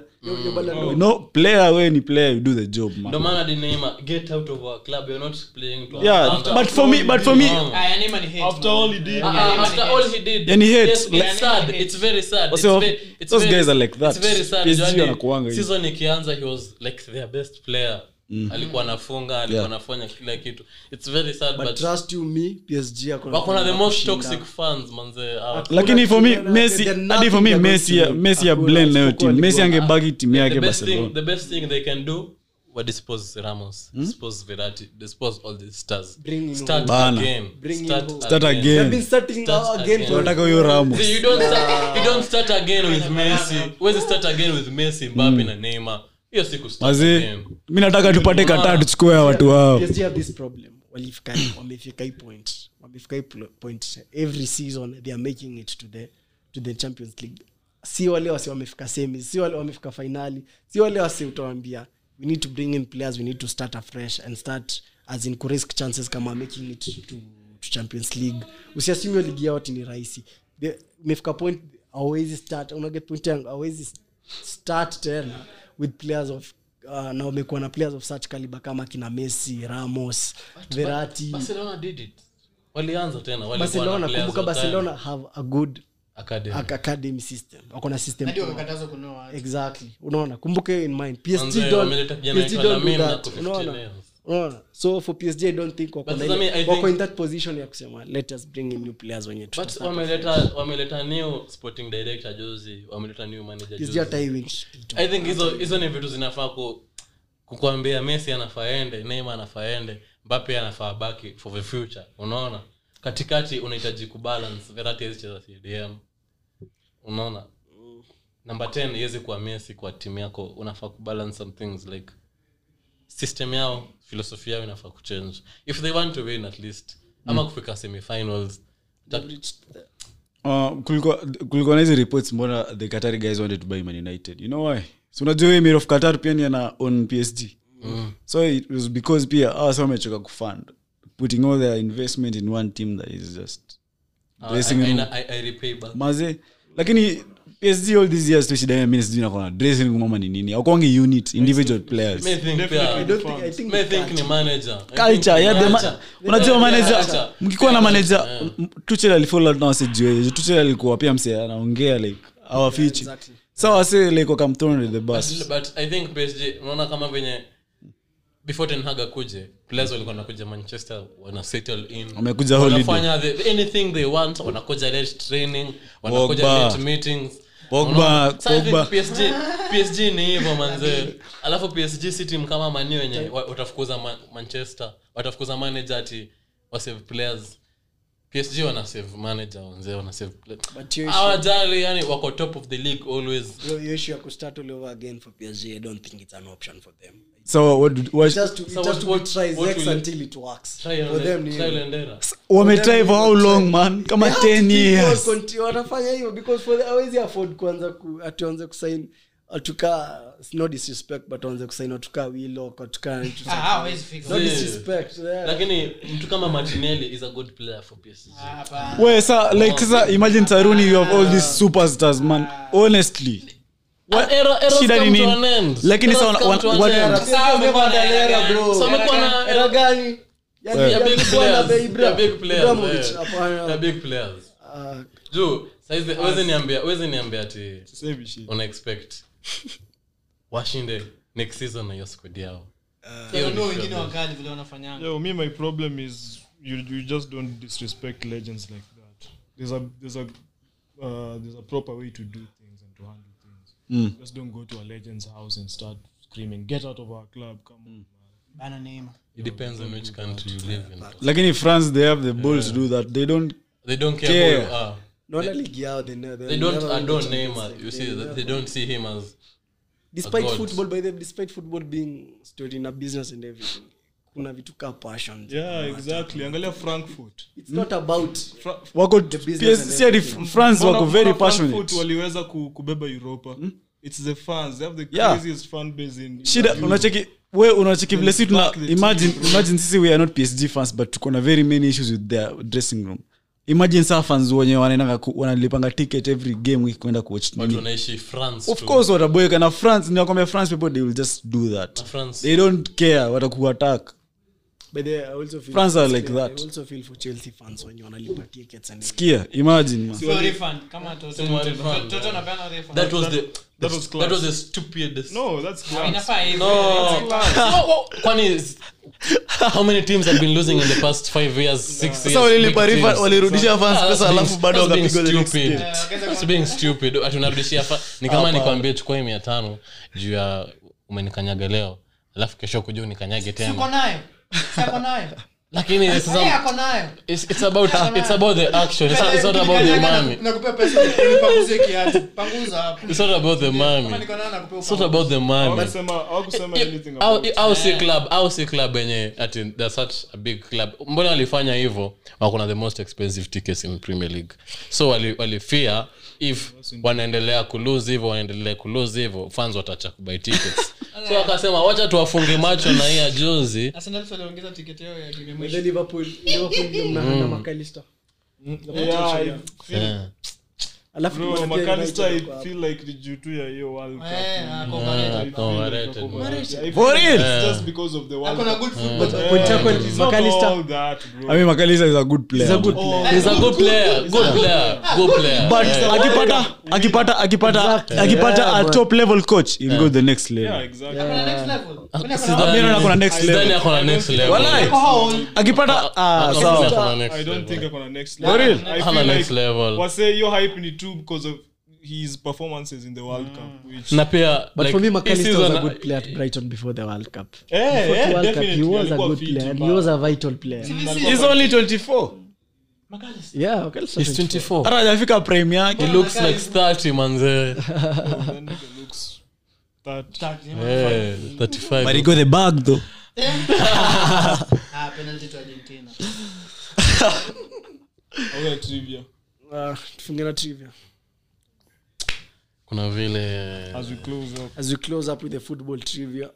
No player when he play you do the job, man. No man did Neymar get out of our club. You're not playing to yeah, but for me but for me after all he did after all he did and he hates it's sad. It's very sad. It's very it's those guys are like that. It's very sad. Season ikianza he was like their best player. Mm. Alikuwa anafunga, alikuwa anafanya yeah. kila kitu. It's very sad but, but trust you me P S G akona wakona the most toxic fans manze. Lakini for me Messi hadi for me Messi Messi ya blend na team. Messi angebaki timu yake Barcelona. The best thing they can do what dispose Ramos, hmm? dispose Verratti, dispose all these stars. Bring start Bana. again. Bring start, start again. again. They've been starting start again. Tunataka huyo Ramos. See, you don't start, you don't start again with Messi. Where's start again with Messi, Mbappe mm. na Neymar. Hiyo siku start Mazi, again. Mimi nataka tupate Qatar tuchukue watu wao. P S G have this problem. Walifika wamefika hii point. Wamefika hii point every season they are making it to the to the Champions League. Si wale wasi wamefika semi, si wale wamefika finali, si wale wasi utawaambia we need to bring in players, we need to start afresh and start as in risk chances kama making it to to Champions League. Usiassume ligi yao ni rahisi. They umefika point always start, una get point yangu always start tena with players of uh, na wamekuwa na players of such caliber kama kina Messi, Ramos, but, Verratti. Barcelona did it. Walianza tena wale Barcelona, kumbuka Barcelona have a good academy academy system. Wako na system. Ndio wakatazo kunoa. Exactly. Unaona? Kumbuka in mind P S G don't P S G don't do that. Unaona? Unaona? So for P S G I don't think wako wako in that position ya kusema let us bring in new players when you try. But wameleta wameleta new sporting director juzi, wameleta new manager juzi. P S G time. I think hizo hizo ni vitu zinafaa ku kukuambia Messi anafaa ende, Neymar anafaa ende, Mbappe anafaa baki for the future. Unaona? Katikati unahitaji kubalance. Verratti hizi cheza C D M. Unaona? Number ten yezi kwa Messi kwa timu yako unafaa kubalance some things like system yao, philosophy yao inafaa kuchange. If they want to win at least mm. ama kufika semi-finals that uh kulikuwa kulikuwa na hizo reports mbona the Qatari guys wanted to buy Man United. You know why? So unajua Emir of Qatar pia ni ana on P S G. Mm. So it was because pia ah so wamechoka kufund putting all their investment in one team that is just dressing uh, I, I, I, I repay back. Maze lakini P S G all these years to shida ya minutes dina kuna dressing room mama ni nini au kwangi unit individual players. I think I don't think I think I think ni manager culture ya the unajua manager mkikuwa na manager Tuchel alifollow na wasijue Tuchel alikuwa pia msee anaongea like our future so I say like come thrown the bus but, but I think P S G unaona kama venye before Ten Hag kuje players walikuwa wanakuja Manchester wana settle in wamekuja holiday wanafanya anything they want wanakuja late training wanakuja late meetings Pogba Pogba P S G P S G ni hivyo manze alafu P S G si team kama Man U wenye watafukuza Manchester watafukuza manager ati wa save players P S G wana save manager wanze wana save hawajali yani wako top of the league always you issue to start all over again for P S G I don't think it's an option for them so what do, what just to, so just what, to try what X until it works try for them trial and error wame try for how long man kama ten years wanafanya hiyo because for the always afford kwanza atuanze kusign atuka no disrespect but anze kusign atuka Willow atuka ah always fix no disrespect yeah. Lakini mtu kama Martinelli is a good player for P S G ah well sir like sir imagine Taruni you have all these superstars man honestly what era era shida ni nini lakini sasa what era bro so amekuwa na era gani Yani They're big alikuwa na players. Ibra- They're big players, Ibrahimovic, eh. hapana. They're big players. Ah, Juu, saizi wezi niambia, wezi niambia ati Save shit. una expect washinde next season na hiyo squad yao. Hiyo ndio wengine wakali vile wanafanyanga. Yo, me, my problem is you you just don't disrespect legends like that. There's a there's a uh, there's a proper way to do things and to handle things. Mm. Just don't go to a legend's house and start screaming, "Get out of our club!" Come on, man. Bana Neymar. It depends on which country you live in. Lakini France they have the balls to do that. They don't They don't care Care. who you are. naona ligi yao they know- They don't never adore really Neymar. champions. You They see, never- they don't see him as despite God. football by them despite football being stored in a business and everything kuna vitu ka passion Yeah, exactly. Angalia Frankfurt. it's not about Fra- wako The business P S and C hadi everything. France Mbona- wako very mbona Frankfurt passionate. waliweza ku- kubeba Europa. It's the fans. They have the Yeah. craziest fan base in Shida Europe. unacheki we unacheki vile si tuna back the imagine team, bro. imagine sisi we are not P S G fans but tuko na very many issues with their dressing room. Imagine sa fans wenye wanaenda wanalipanga ticket every game week kwenda kuwatch watu nini. wanaishi France Of tu. course wataboeka na France ni wakwambia France people they will just do that. Na France. They don't care watakuattack. but they I also feel France are like that. I also feel for Chelsea fans when you wanalipa tickets and Kia imagine man. So refund kama toto. Sema refund. Toto anapeana refund. That was the That was class. that was the stupidest. No, that's class. Inafaa hivyo. No. Wha- wha- kwani is- how many teams have been losing in the past five years, six years? Sasa walilipa big refund teams? walirudisha fans Ah, that's pesa being- alafu bado that's being wakapigwa the next stupid. game. That's being stupid. Ati unarudishia fa- ni kama nikwambie chukua mia tano juu ya umenikanyaga leo alafu kesho kuja unikanyage Uko tena nayo. Sako nayo. lakini it's, Sasa some- yako nayo. it's, it's about it's about the action it's not, it's not about the money Nakupea pesa nipanguzie kiatu. Panguza hapo. it's not about the money Kama niko nayo nakupea it's not about the money Hawakusema hawakusema anything au about au si club au si club yenye ati they're such a big club mbona walifanya hivyo wako na the most expensive tickets in Premier League so wali walifear if wanaendelea kulose hivyo wanaendelea kulose hivyo fans watacha kubuy tickets so wakasema wacha tuwafunge macho na hii ya juzi Arsenal waliongeza tiketi yao ya game the mwisho. Liverpool Liverpool ndio mnaenda McAllister Yeah, I feel, yeah. alafu bro, kuna pia McAllister, I United wako feel like ni juu tu ya hiyo World Cup. Eh, ako I overrated. feel like overrated. ako overrated. I feel For like real? it's just because of the World Ako na Cup. good football. Yeah, Point yako it's not McAllister. all that, bro. I mean McAllister is a good player. He's a good man. player. He's a good player good player good player But Yeah. akipata akipata akipata akipata Yeah, a but- top level coach he'll go the next Yeah, level. exactly. Ako na next level. Mimi Sidhani- ako na- Mimi naona kuna next Sidhani level. ako na next level. Walai. Ako how old? Akipata ah Sidhani sawa. ako na next I don't level. think ako na next For real? I Hana feel next like level. wase hiyo hype ni true because of his performances in the World Cup, which na pia but like, for me hii McAllister was a season- good player at Brighton before the World Cup eh, before eh, the World Cup he definitely was a alikuwa good fit, player and but- he was a vital player He's only twenty-four. McAllister. yeah McAllister He's twenty-four. Hata hajafika prime yake. He looks like thirty manze. that nigga looks that Start, Eh, thirty-five. But he got the bag though. Ah, penalty to Argentina. okay, trivia Ah, tufunge na trivia Kuna vile as we close up. as we close up with the football trivia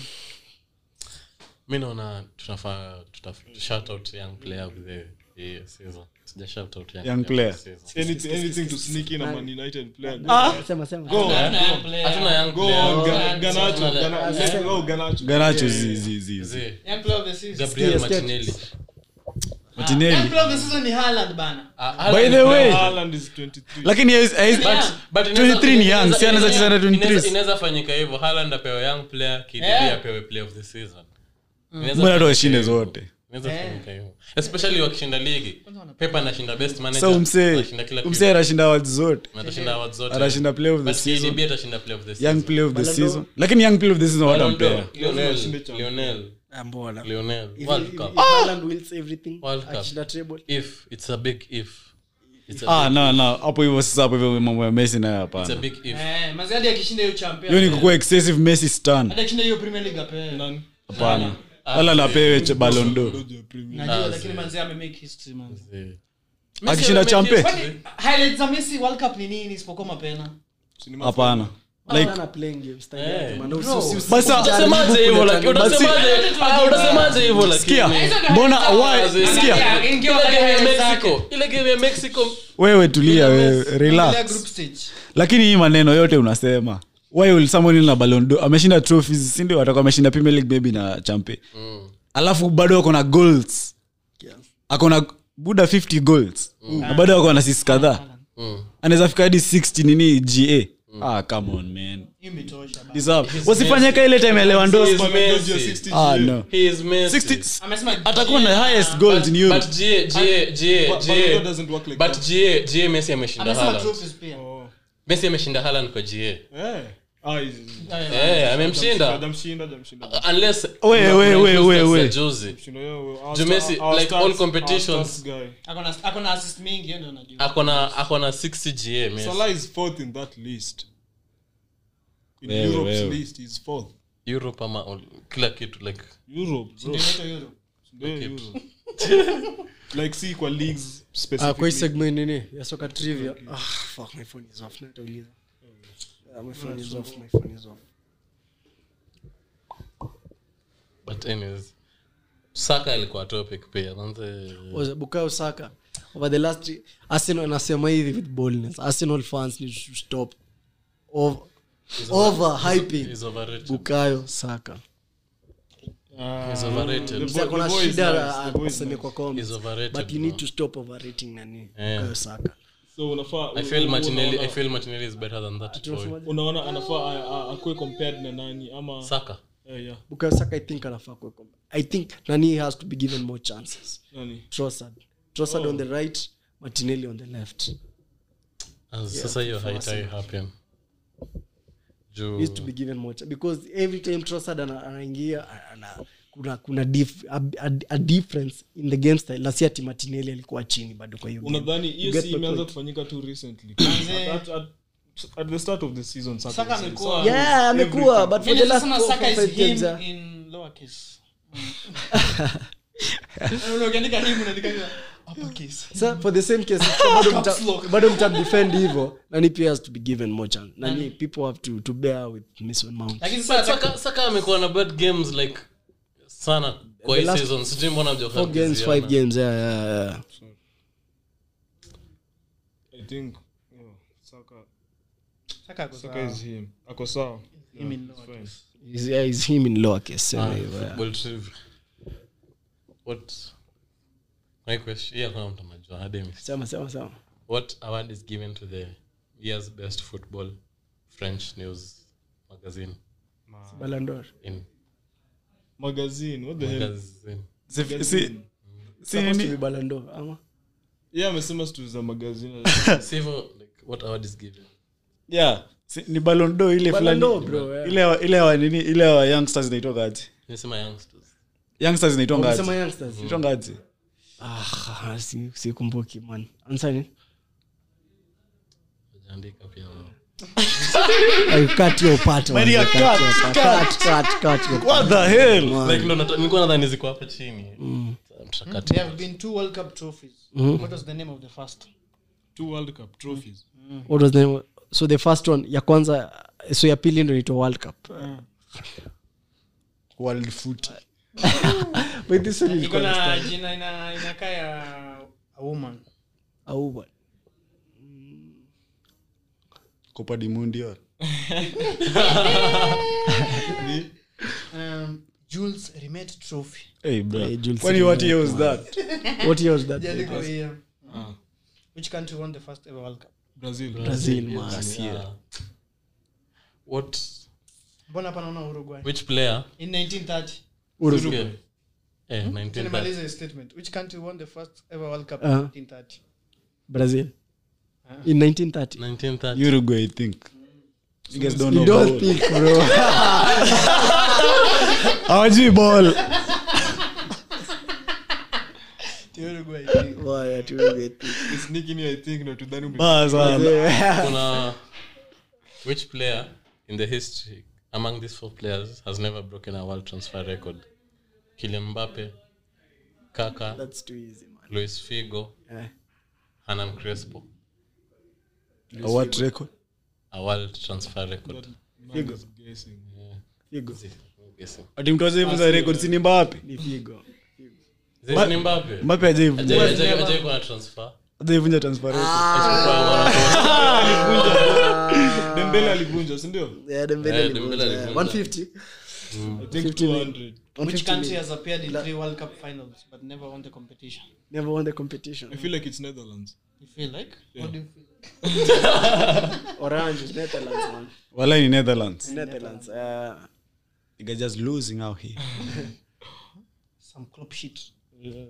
mi naona tunafaa tutaf- shout out young player of the the season. Sija shout out young, Young player of the player. season. anything anything to sneak in a Man United player. sema sema Go on, Hatuna young player. Hatuna young go player. on, Ga- Hatuna- Garnacho, hatuna- Garnacho. Let's go, Garnacho. Garnacho Yeah, zi yeah. zi zi. zi. Zee, Young player of the season. Gabriel Yes, Martinelli. Young Martinelli. player of the season ni Haaland bana. Ah, By Haaland the way, Haaland is twenty-three. lakini he is- he is- Yeah. but inaweza- twenty-three ni young, inaweza- si anaweza cheza na inaweza- twenty-three. inaweza fanyika hivyo Haaland apewe young player K D B Yeah. apewe player of the season. Inaweza mbona tu fanyika washinde hivyo. zote. Inaweza Eh. fanyika hivyo. Especially wakishinda ligi. Pep anashinda best manager. So umse anashinda kila kitu. umse anashinda awards zote. Atashinda awards zote. Atashinda player of the But K D season. B atashinda player of the season. Young player of the Ballon d'Or. season. Lakini young player of the season Ballon d'Or. watampea. Lionel, Ashinde champion. Lionel, Ah, mbona Lionel. If- World if- Cup. if Haaland wins everything World Cup. akishinda treble If it's a big if. It's a Ah big, no no hapo hivyo sasa hapo hivyo mambo ya Messi nayo it's a hapana. big if. Eh, manzi hadi akishinda hiyo champion. Hiyo ni kukuwa excessive Messi stan. Hadi akishinda hiyo Premier League apewe. Nani? Hapana. Wala napewe ch- Ballon d'Or. Ndio ya Premier. Najua Ah, lakini zi. manzi ame make history manzi. Zee. Akishinda Messi champe. amemake Kwani highlights za Messi World Cup ni nini isipokuwa mapena? Sinema Hapana. Like Haaland playing games style Eh. yake, man. Usi- Bro. usi- usi- Basa- usijaribu Utasemaje hivyo kuleta lakini nini. utasemaje? Ah, utasemaje hivyo lakini. sikia. Mbona why sikia. Ile game ya Mexico, ile game ya Mexico. Wewe tulia wewe Angalia relax. group stage. Lakini hii maneno yote unasema. Why will someone win a Ballon d'Or? Ameshinda trophies, si ndio? Atakuwa ameshinda Premier League maybe na champe. alafu bado ako na goals Yeah. ako na buda fifty goals na bado ako na assist kadhaa Mm. anaweza fika hadi sixty nini G A ah come on man Imetosha bana. deserve wasifanyeka ile time ya He Lewandowski is Messi. ah no He is Messi. sixty Amesema atakuwa na highest goals in Europe But G A G A G A But- G but A it doesn't work like but that. G A G A Messi ameshinda amesema Haaland. trophies pia. Oh. Messi ameshinda Haaland kwa G A. Eh. Ah, is- Eh, amemshinda. Hajamshinda, hajamshinda. Unless Wait, wait, wait, wait, wait. Jozi. Mshinda yao, our Ju star- Messi, our like, stars- all competitions. our stars guy. Akona akona assist mingi hiyo ndio najua. Akona akona sixty G A Messi. Salah is fourth in that list. In Wewe, Europe's wewe. list, he's fourth. Europe ama all- kila kitu like Europe, bro. Ndio inaitwa Euro. Ndio Europe. Like see kwa leagues Ah, kwa hii specifically. segment nini ya soka trivia. Ah, fuck, my phone is off. Natauliza. Yeah, my phone is off. My phone is off. but anyways. Saka alikuwa topic pia. Manze Was Bukayo Saka over the last three, Arsenal anasema hivi with boldness. Arsenal fans need to stop over over hyping is overrated. Bukayo Saka. He's overrated. The boy- Sasa kuna the boy is shida nice, na the boy is aseme nice. kwa comments. He's overrated, But you bro. need to stop overrating nani Yeah. Bukayo Saka. So unafaa I feel Martinelli I unaona- feel Martinelli is better than that boy. unaona anafaa a- a- akuwe compared na nani ama Saka. eh, yeah. Bukayo Saka I think anafaa kuwa kombe. I think nani has to be given more chances. Nani? Trossard. Trossard on the right, Martinelli on the left. As sasa hiyo haitai happen. Juu Needs to be given more ch- because every time Trossard ana- anaingia ana kuna kuna dif, a, a, a difference in the game style. Na si ati Martinelli alikuwa chini bado kwa hiyo. game. Unadhani You hiyo get si my imeanza point? kufanyika tu recently? Manze- At- at- at the start of the season Saka Saka was- amekuwa- Yeah, amekuwa but for Mimi the last nasema four, Saka four, is five games. him yeah. in lowercase. Mm. Ukiandika him unaandika uppercase. So for the same case bado mta- bado mta defend hivyo nani pia has to be given more chance. Nani people have to to bear with Mason Mount. Lakini But sasa Saka Saka amekuwa na bad games like sana kwa The hii last season. Sijui mbona mjoka. Four games, five games. Yeah, yeah, yeah. I think oh, Saka Saka ako Saka sawa. is him. Ako sawa. Him in Yeah, lower fine. case. He's, yeah, he's him in lowercase. Ah, Anyway, yeah. football trivia. What my question yeah kuna mtu anajua hadi Sema sema sema. what award is given to the year's best football French news magazine Ballon d'Or. in Magazine, what the hell? magazine si si si Supposed to be nini Ballon d'Or, ama? Yeah, amesema stu za magazine. Sivo like what award is given yeah si, ni Ballon d'Or ile Ballon fulani d'Or, bro. Yeah. ile wa- ile wa nini ile wa youngsters inaitwa aje nisema youngsters youngsters inaitwa Umesema aje youngsters. inaitwa aje Ah, si sikumbuki man. Answer ni? andika pia I cut your part. man. Maria, I cut cut, your part. Cut, cut, cut your what part. the hell like ndo nata- nilikuwa nadhani ziko hapa chini mtakati There have been two World Cup trophies. What was the name of the first? Two World Cup trophies. What was the name? So the first one ya kwanza so ya pili ndio inaitwa World Cup. world foot But this one Iko ilikuwa na na jina ina inakaa ya a woman. au bwana. Copa del Mundial Um, Jules Rimet Trophy. hey bro Hey, Jules kwani what year was that What year was that? Jandiko here. Which country won the first ever World Cup? Brazil. Brazil, man. yeah. what Mbona hapa naona Uruguay? which player In nineteen thirty. Uruguay eh nineteen thirty Nimaliza statement. Which country won the first ever World Cup in Uh-huh. nineteen thirty? Brazil. In nineteen thirty. nineteen thirty Uruguay I think you guys don't You know don't ball. think, bro. hawajui ball Uruguay. Why ati wewe think? Sneaking in, I think na tudhani ume- bas bana. kuna which player in the history among these four players has never broken a world transfer record? Kylian Mbappe, Kaka, That's too easy, man. Luis Figo, Eh. Hernan Crespo. A what record A world transfer record. Man is guessing. Figo. Guessing. ati mtu azaivuza record si ni Mbappe Ni Figo. Is it Mbappe? Mbappe hajaivunja Ajai- ajai- ajai kuna transfer. hajaivunja transfer record Dembele alivunja, si ndio? Yeah, Dembele Eh, alivunja, Dembele yeah. alivunja. one fifty. I think two hundred. Which fifty country million. has appeared in three World Cup finals but never won the competition? Never won the competition. I feel like it's Netherlands. You feel like? Yeah. What do you feel? Orange is Netherlands, man. Wala in Netherlands. Netherlands. Uh, You guys just losing out here. Some club shit. Yeah.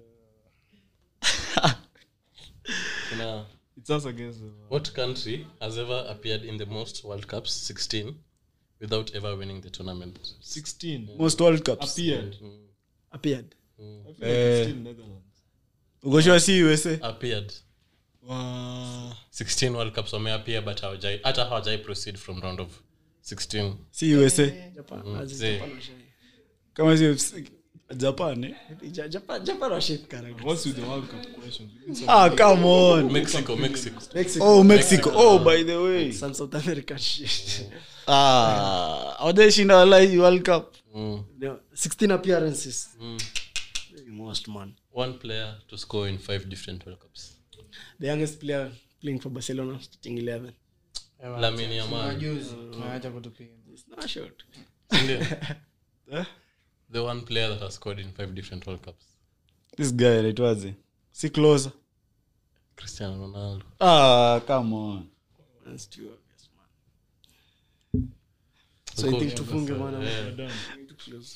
Kuna- It's us against them. what country has ever appeared in the most World Cups, sixteen, without ever winning the tournament? sixteen. Most World Cups. Appeared. appeared. I feel like Eh. it's still Netherlands. Uko sure si U S A? Appeared. Wow. sixteen World Cups wameappear but hawajai hata hawajai proceed from round of sixteen. Si U S A. Japan. Mm, As in see. Japan washai. Kama si Japan eh? Ja- Japan, Japan washai correct. What's with the World Cup questions? We need some- Ah, come on. Mexico, Mexico. Mexico. Oh, Mexico. Oh, by the way. Some South American shit. Ah, hawajashinda wala hii World Cup. Mm. No, sixteen appearances. Mm. The most, man. One player to score in five different World Cups. The youngest player playing for Barcelona, starting eleven. Lamine Yamal. Majuzi. Maacha kutupiga. It's not short. Sindio? Eh? The one player that has scored in five different World Cups. This guy anaitwaje? Si closer. Cristiano Ronaldo. Ah, come on. That's too obvious, man. So you think tufunge, man? Yeah. We're done. Too close.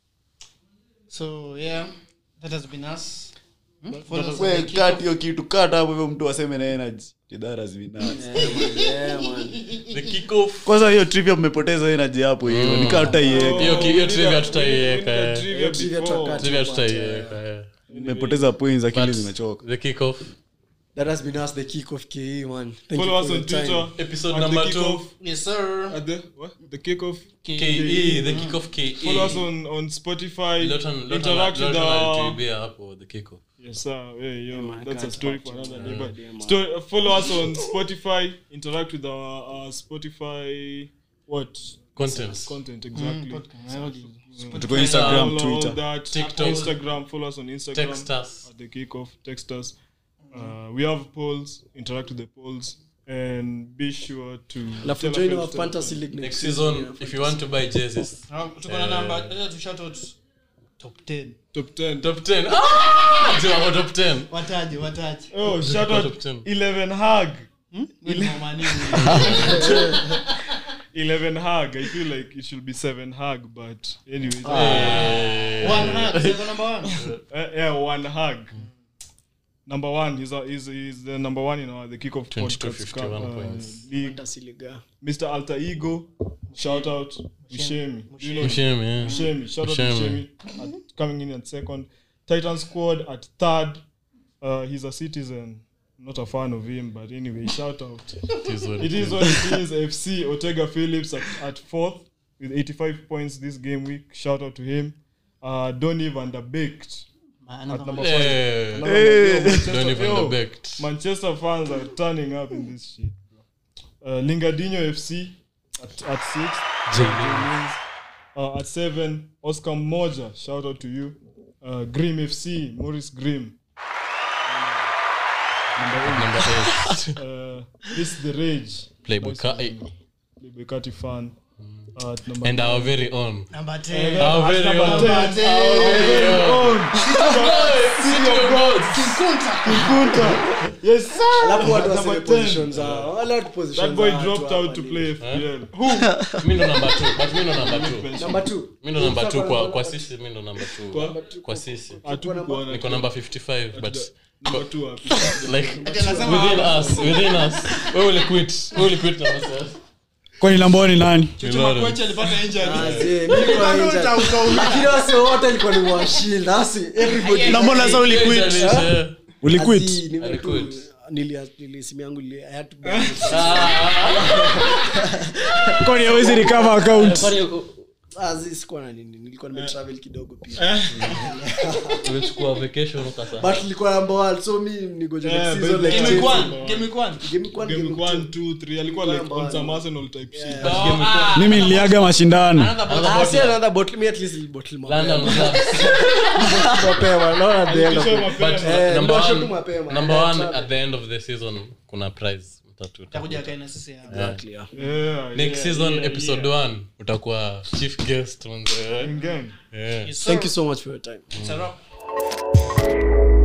So yeah, that has been us. Hmm? Follow us on Well, the cut hiyo kitu, cut hapo hivyo mtu aseme na energy. That has been us. Yeah, man. Yeah, man. The kickoff. Kwanza hiyo trivia mmepoteza energy hapo hiyo. Nika utaiweka. Hiyo ki- hiyo trivia We tutaiweka. need a eh. trivia Trivia before. tuwakati. Trivia tutaiweka. eh. Mmepoteza points akili But zimechoka. the kickoff. That has been us, the kick of K E, man. Thank Follow you us for on your time. Twitter. Episode at number the two. kickoff. Yes, sir. At the what? The kickoff. K E, the kickoff K E. Follow us on on Spotify. Lotan- Lotan- Interact with Lotan our. alitubia hapo, the kickoff. Yes, sir. Hey, yo, man, that's a can't story fuck for you, another man. day. But Yeah, man. story, uh, follow us on Spotify. Interact with our, our Spotify what Content. content exactly. Tuko Instagram, Follow Twitter. all that. TikTok. Instagram. Follow us on Instagram. Text us. At the kickoff. Text us. Uh, we have polls. Interact with the polls, and be sure to Alafu tell a join friend our to tell a fantasy friend. league Next season, Yeah, if you want to buy jerseys. Um, tuko na number. Let us shout out top ten. Top ten. Top ten. Ah! Do our top ten. Wataje, wataje. Oh, shout Top out ten. eleven hug. Ile mama nini? eleven hug. I feel like it should be seven hug, but anyways. One hand. Is that number one? Uh, yeah, one hug. Number one, he's, uh, he's, he's the number one in our the kickoff twenty-two podcast fifty-one uh, points. league. Fantasy league. yeah. Mister Alter Ego, shout out Ushemi. Do you know Shame, yeah. Ushemi? Shout out Ushemi. Ushemi at coming in at second. Titan Squad at third. Uh, he's a citizen. Not a fan of him, but anyway, shout out. It is what It is what it is. F C Otega Phillips at, at fourth with eighty-five points this game week. Shout out to him. Uh, Donny van der Beek Man, at number Yeah. five. Another one, yo, Manchester- Don't even yo, the backed. Manchester fans are turning up in this shit, bro. Uh, Lingardinho F C at, at six. Uh, at seven, Oscar Moja. Shout out to you. Uh, Grim F C, Maurice Grim. Number eight. Uh, this is the Rage. Playboy Nice Ka- one. Playboy Kati fan. Uh, at number And our very own. Number ten. Our At very number own. ten, Very own. City of gods. yes, sir. Alafu watu At waseme number ten. positions zao. Wale watu positions That boy zao, dropped watu out hapa to ni- play F P L. Mi ndo number two. But mi ndo number two. Number two. Mi ndo number two kwa kwa sisi mi ndo number two. Kwa sisi. Hatukuona Niko number fifty-five but number two hapo. like within us, within us. Wewe uli quit. Wewe uli quit na sasa. Kwani namba ni nani? Chuma kocha alipata injury. Ah, zi, mi nilikuwa injured. Lakini wase wote ilikuwa ni washield. Asi, everybody. Na mbona sasa uliquit? Yeah. Uliquit? Asi, nime tu- Aliquit. nili- nili- simu yangu ili- I had to buy it. Kwani hawezi recover account? Ah, zi, sikuwa na nini. Nilikuwa nimetravel kidogo pia. Umechukua vacation ukasa. But nilikuwa number one, so mi nigoje Yeah, next season but- like Game Chelsea. week one. Game week one. Game week one, Game game week week one, two. two, three. Alikuwa like on some Arsenal type shit. Mimi niliaga mashindano. Ah, si another bottle. Me at least ili bottle mapema. London clubs. Mapema, not at the end of Kisha it. mapema. But Eh, number ndio show one, tu mapema. number Eh, one travel. at the end of the season kuna prize. tatu Takuja kae na sisi hapa. Exactly, yeah. Yeah, next yeah, season yeah, episode yeah. one utakuwa chief guest manze Again. yeah Yes, Thank sir. you so much for your time. It's a wrap.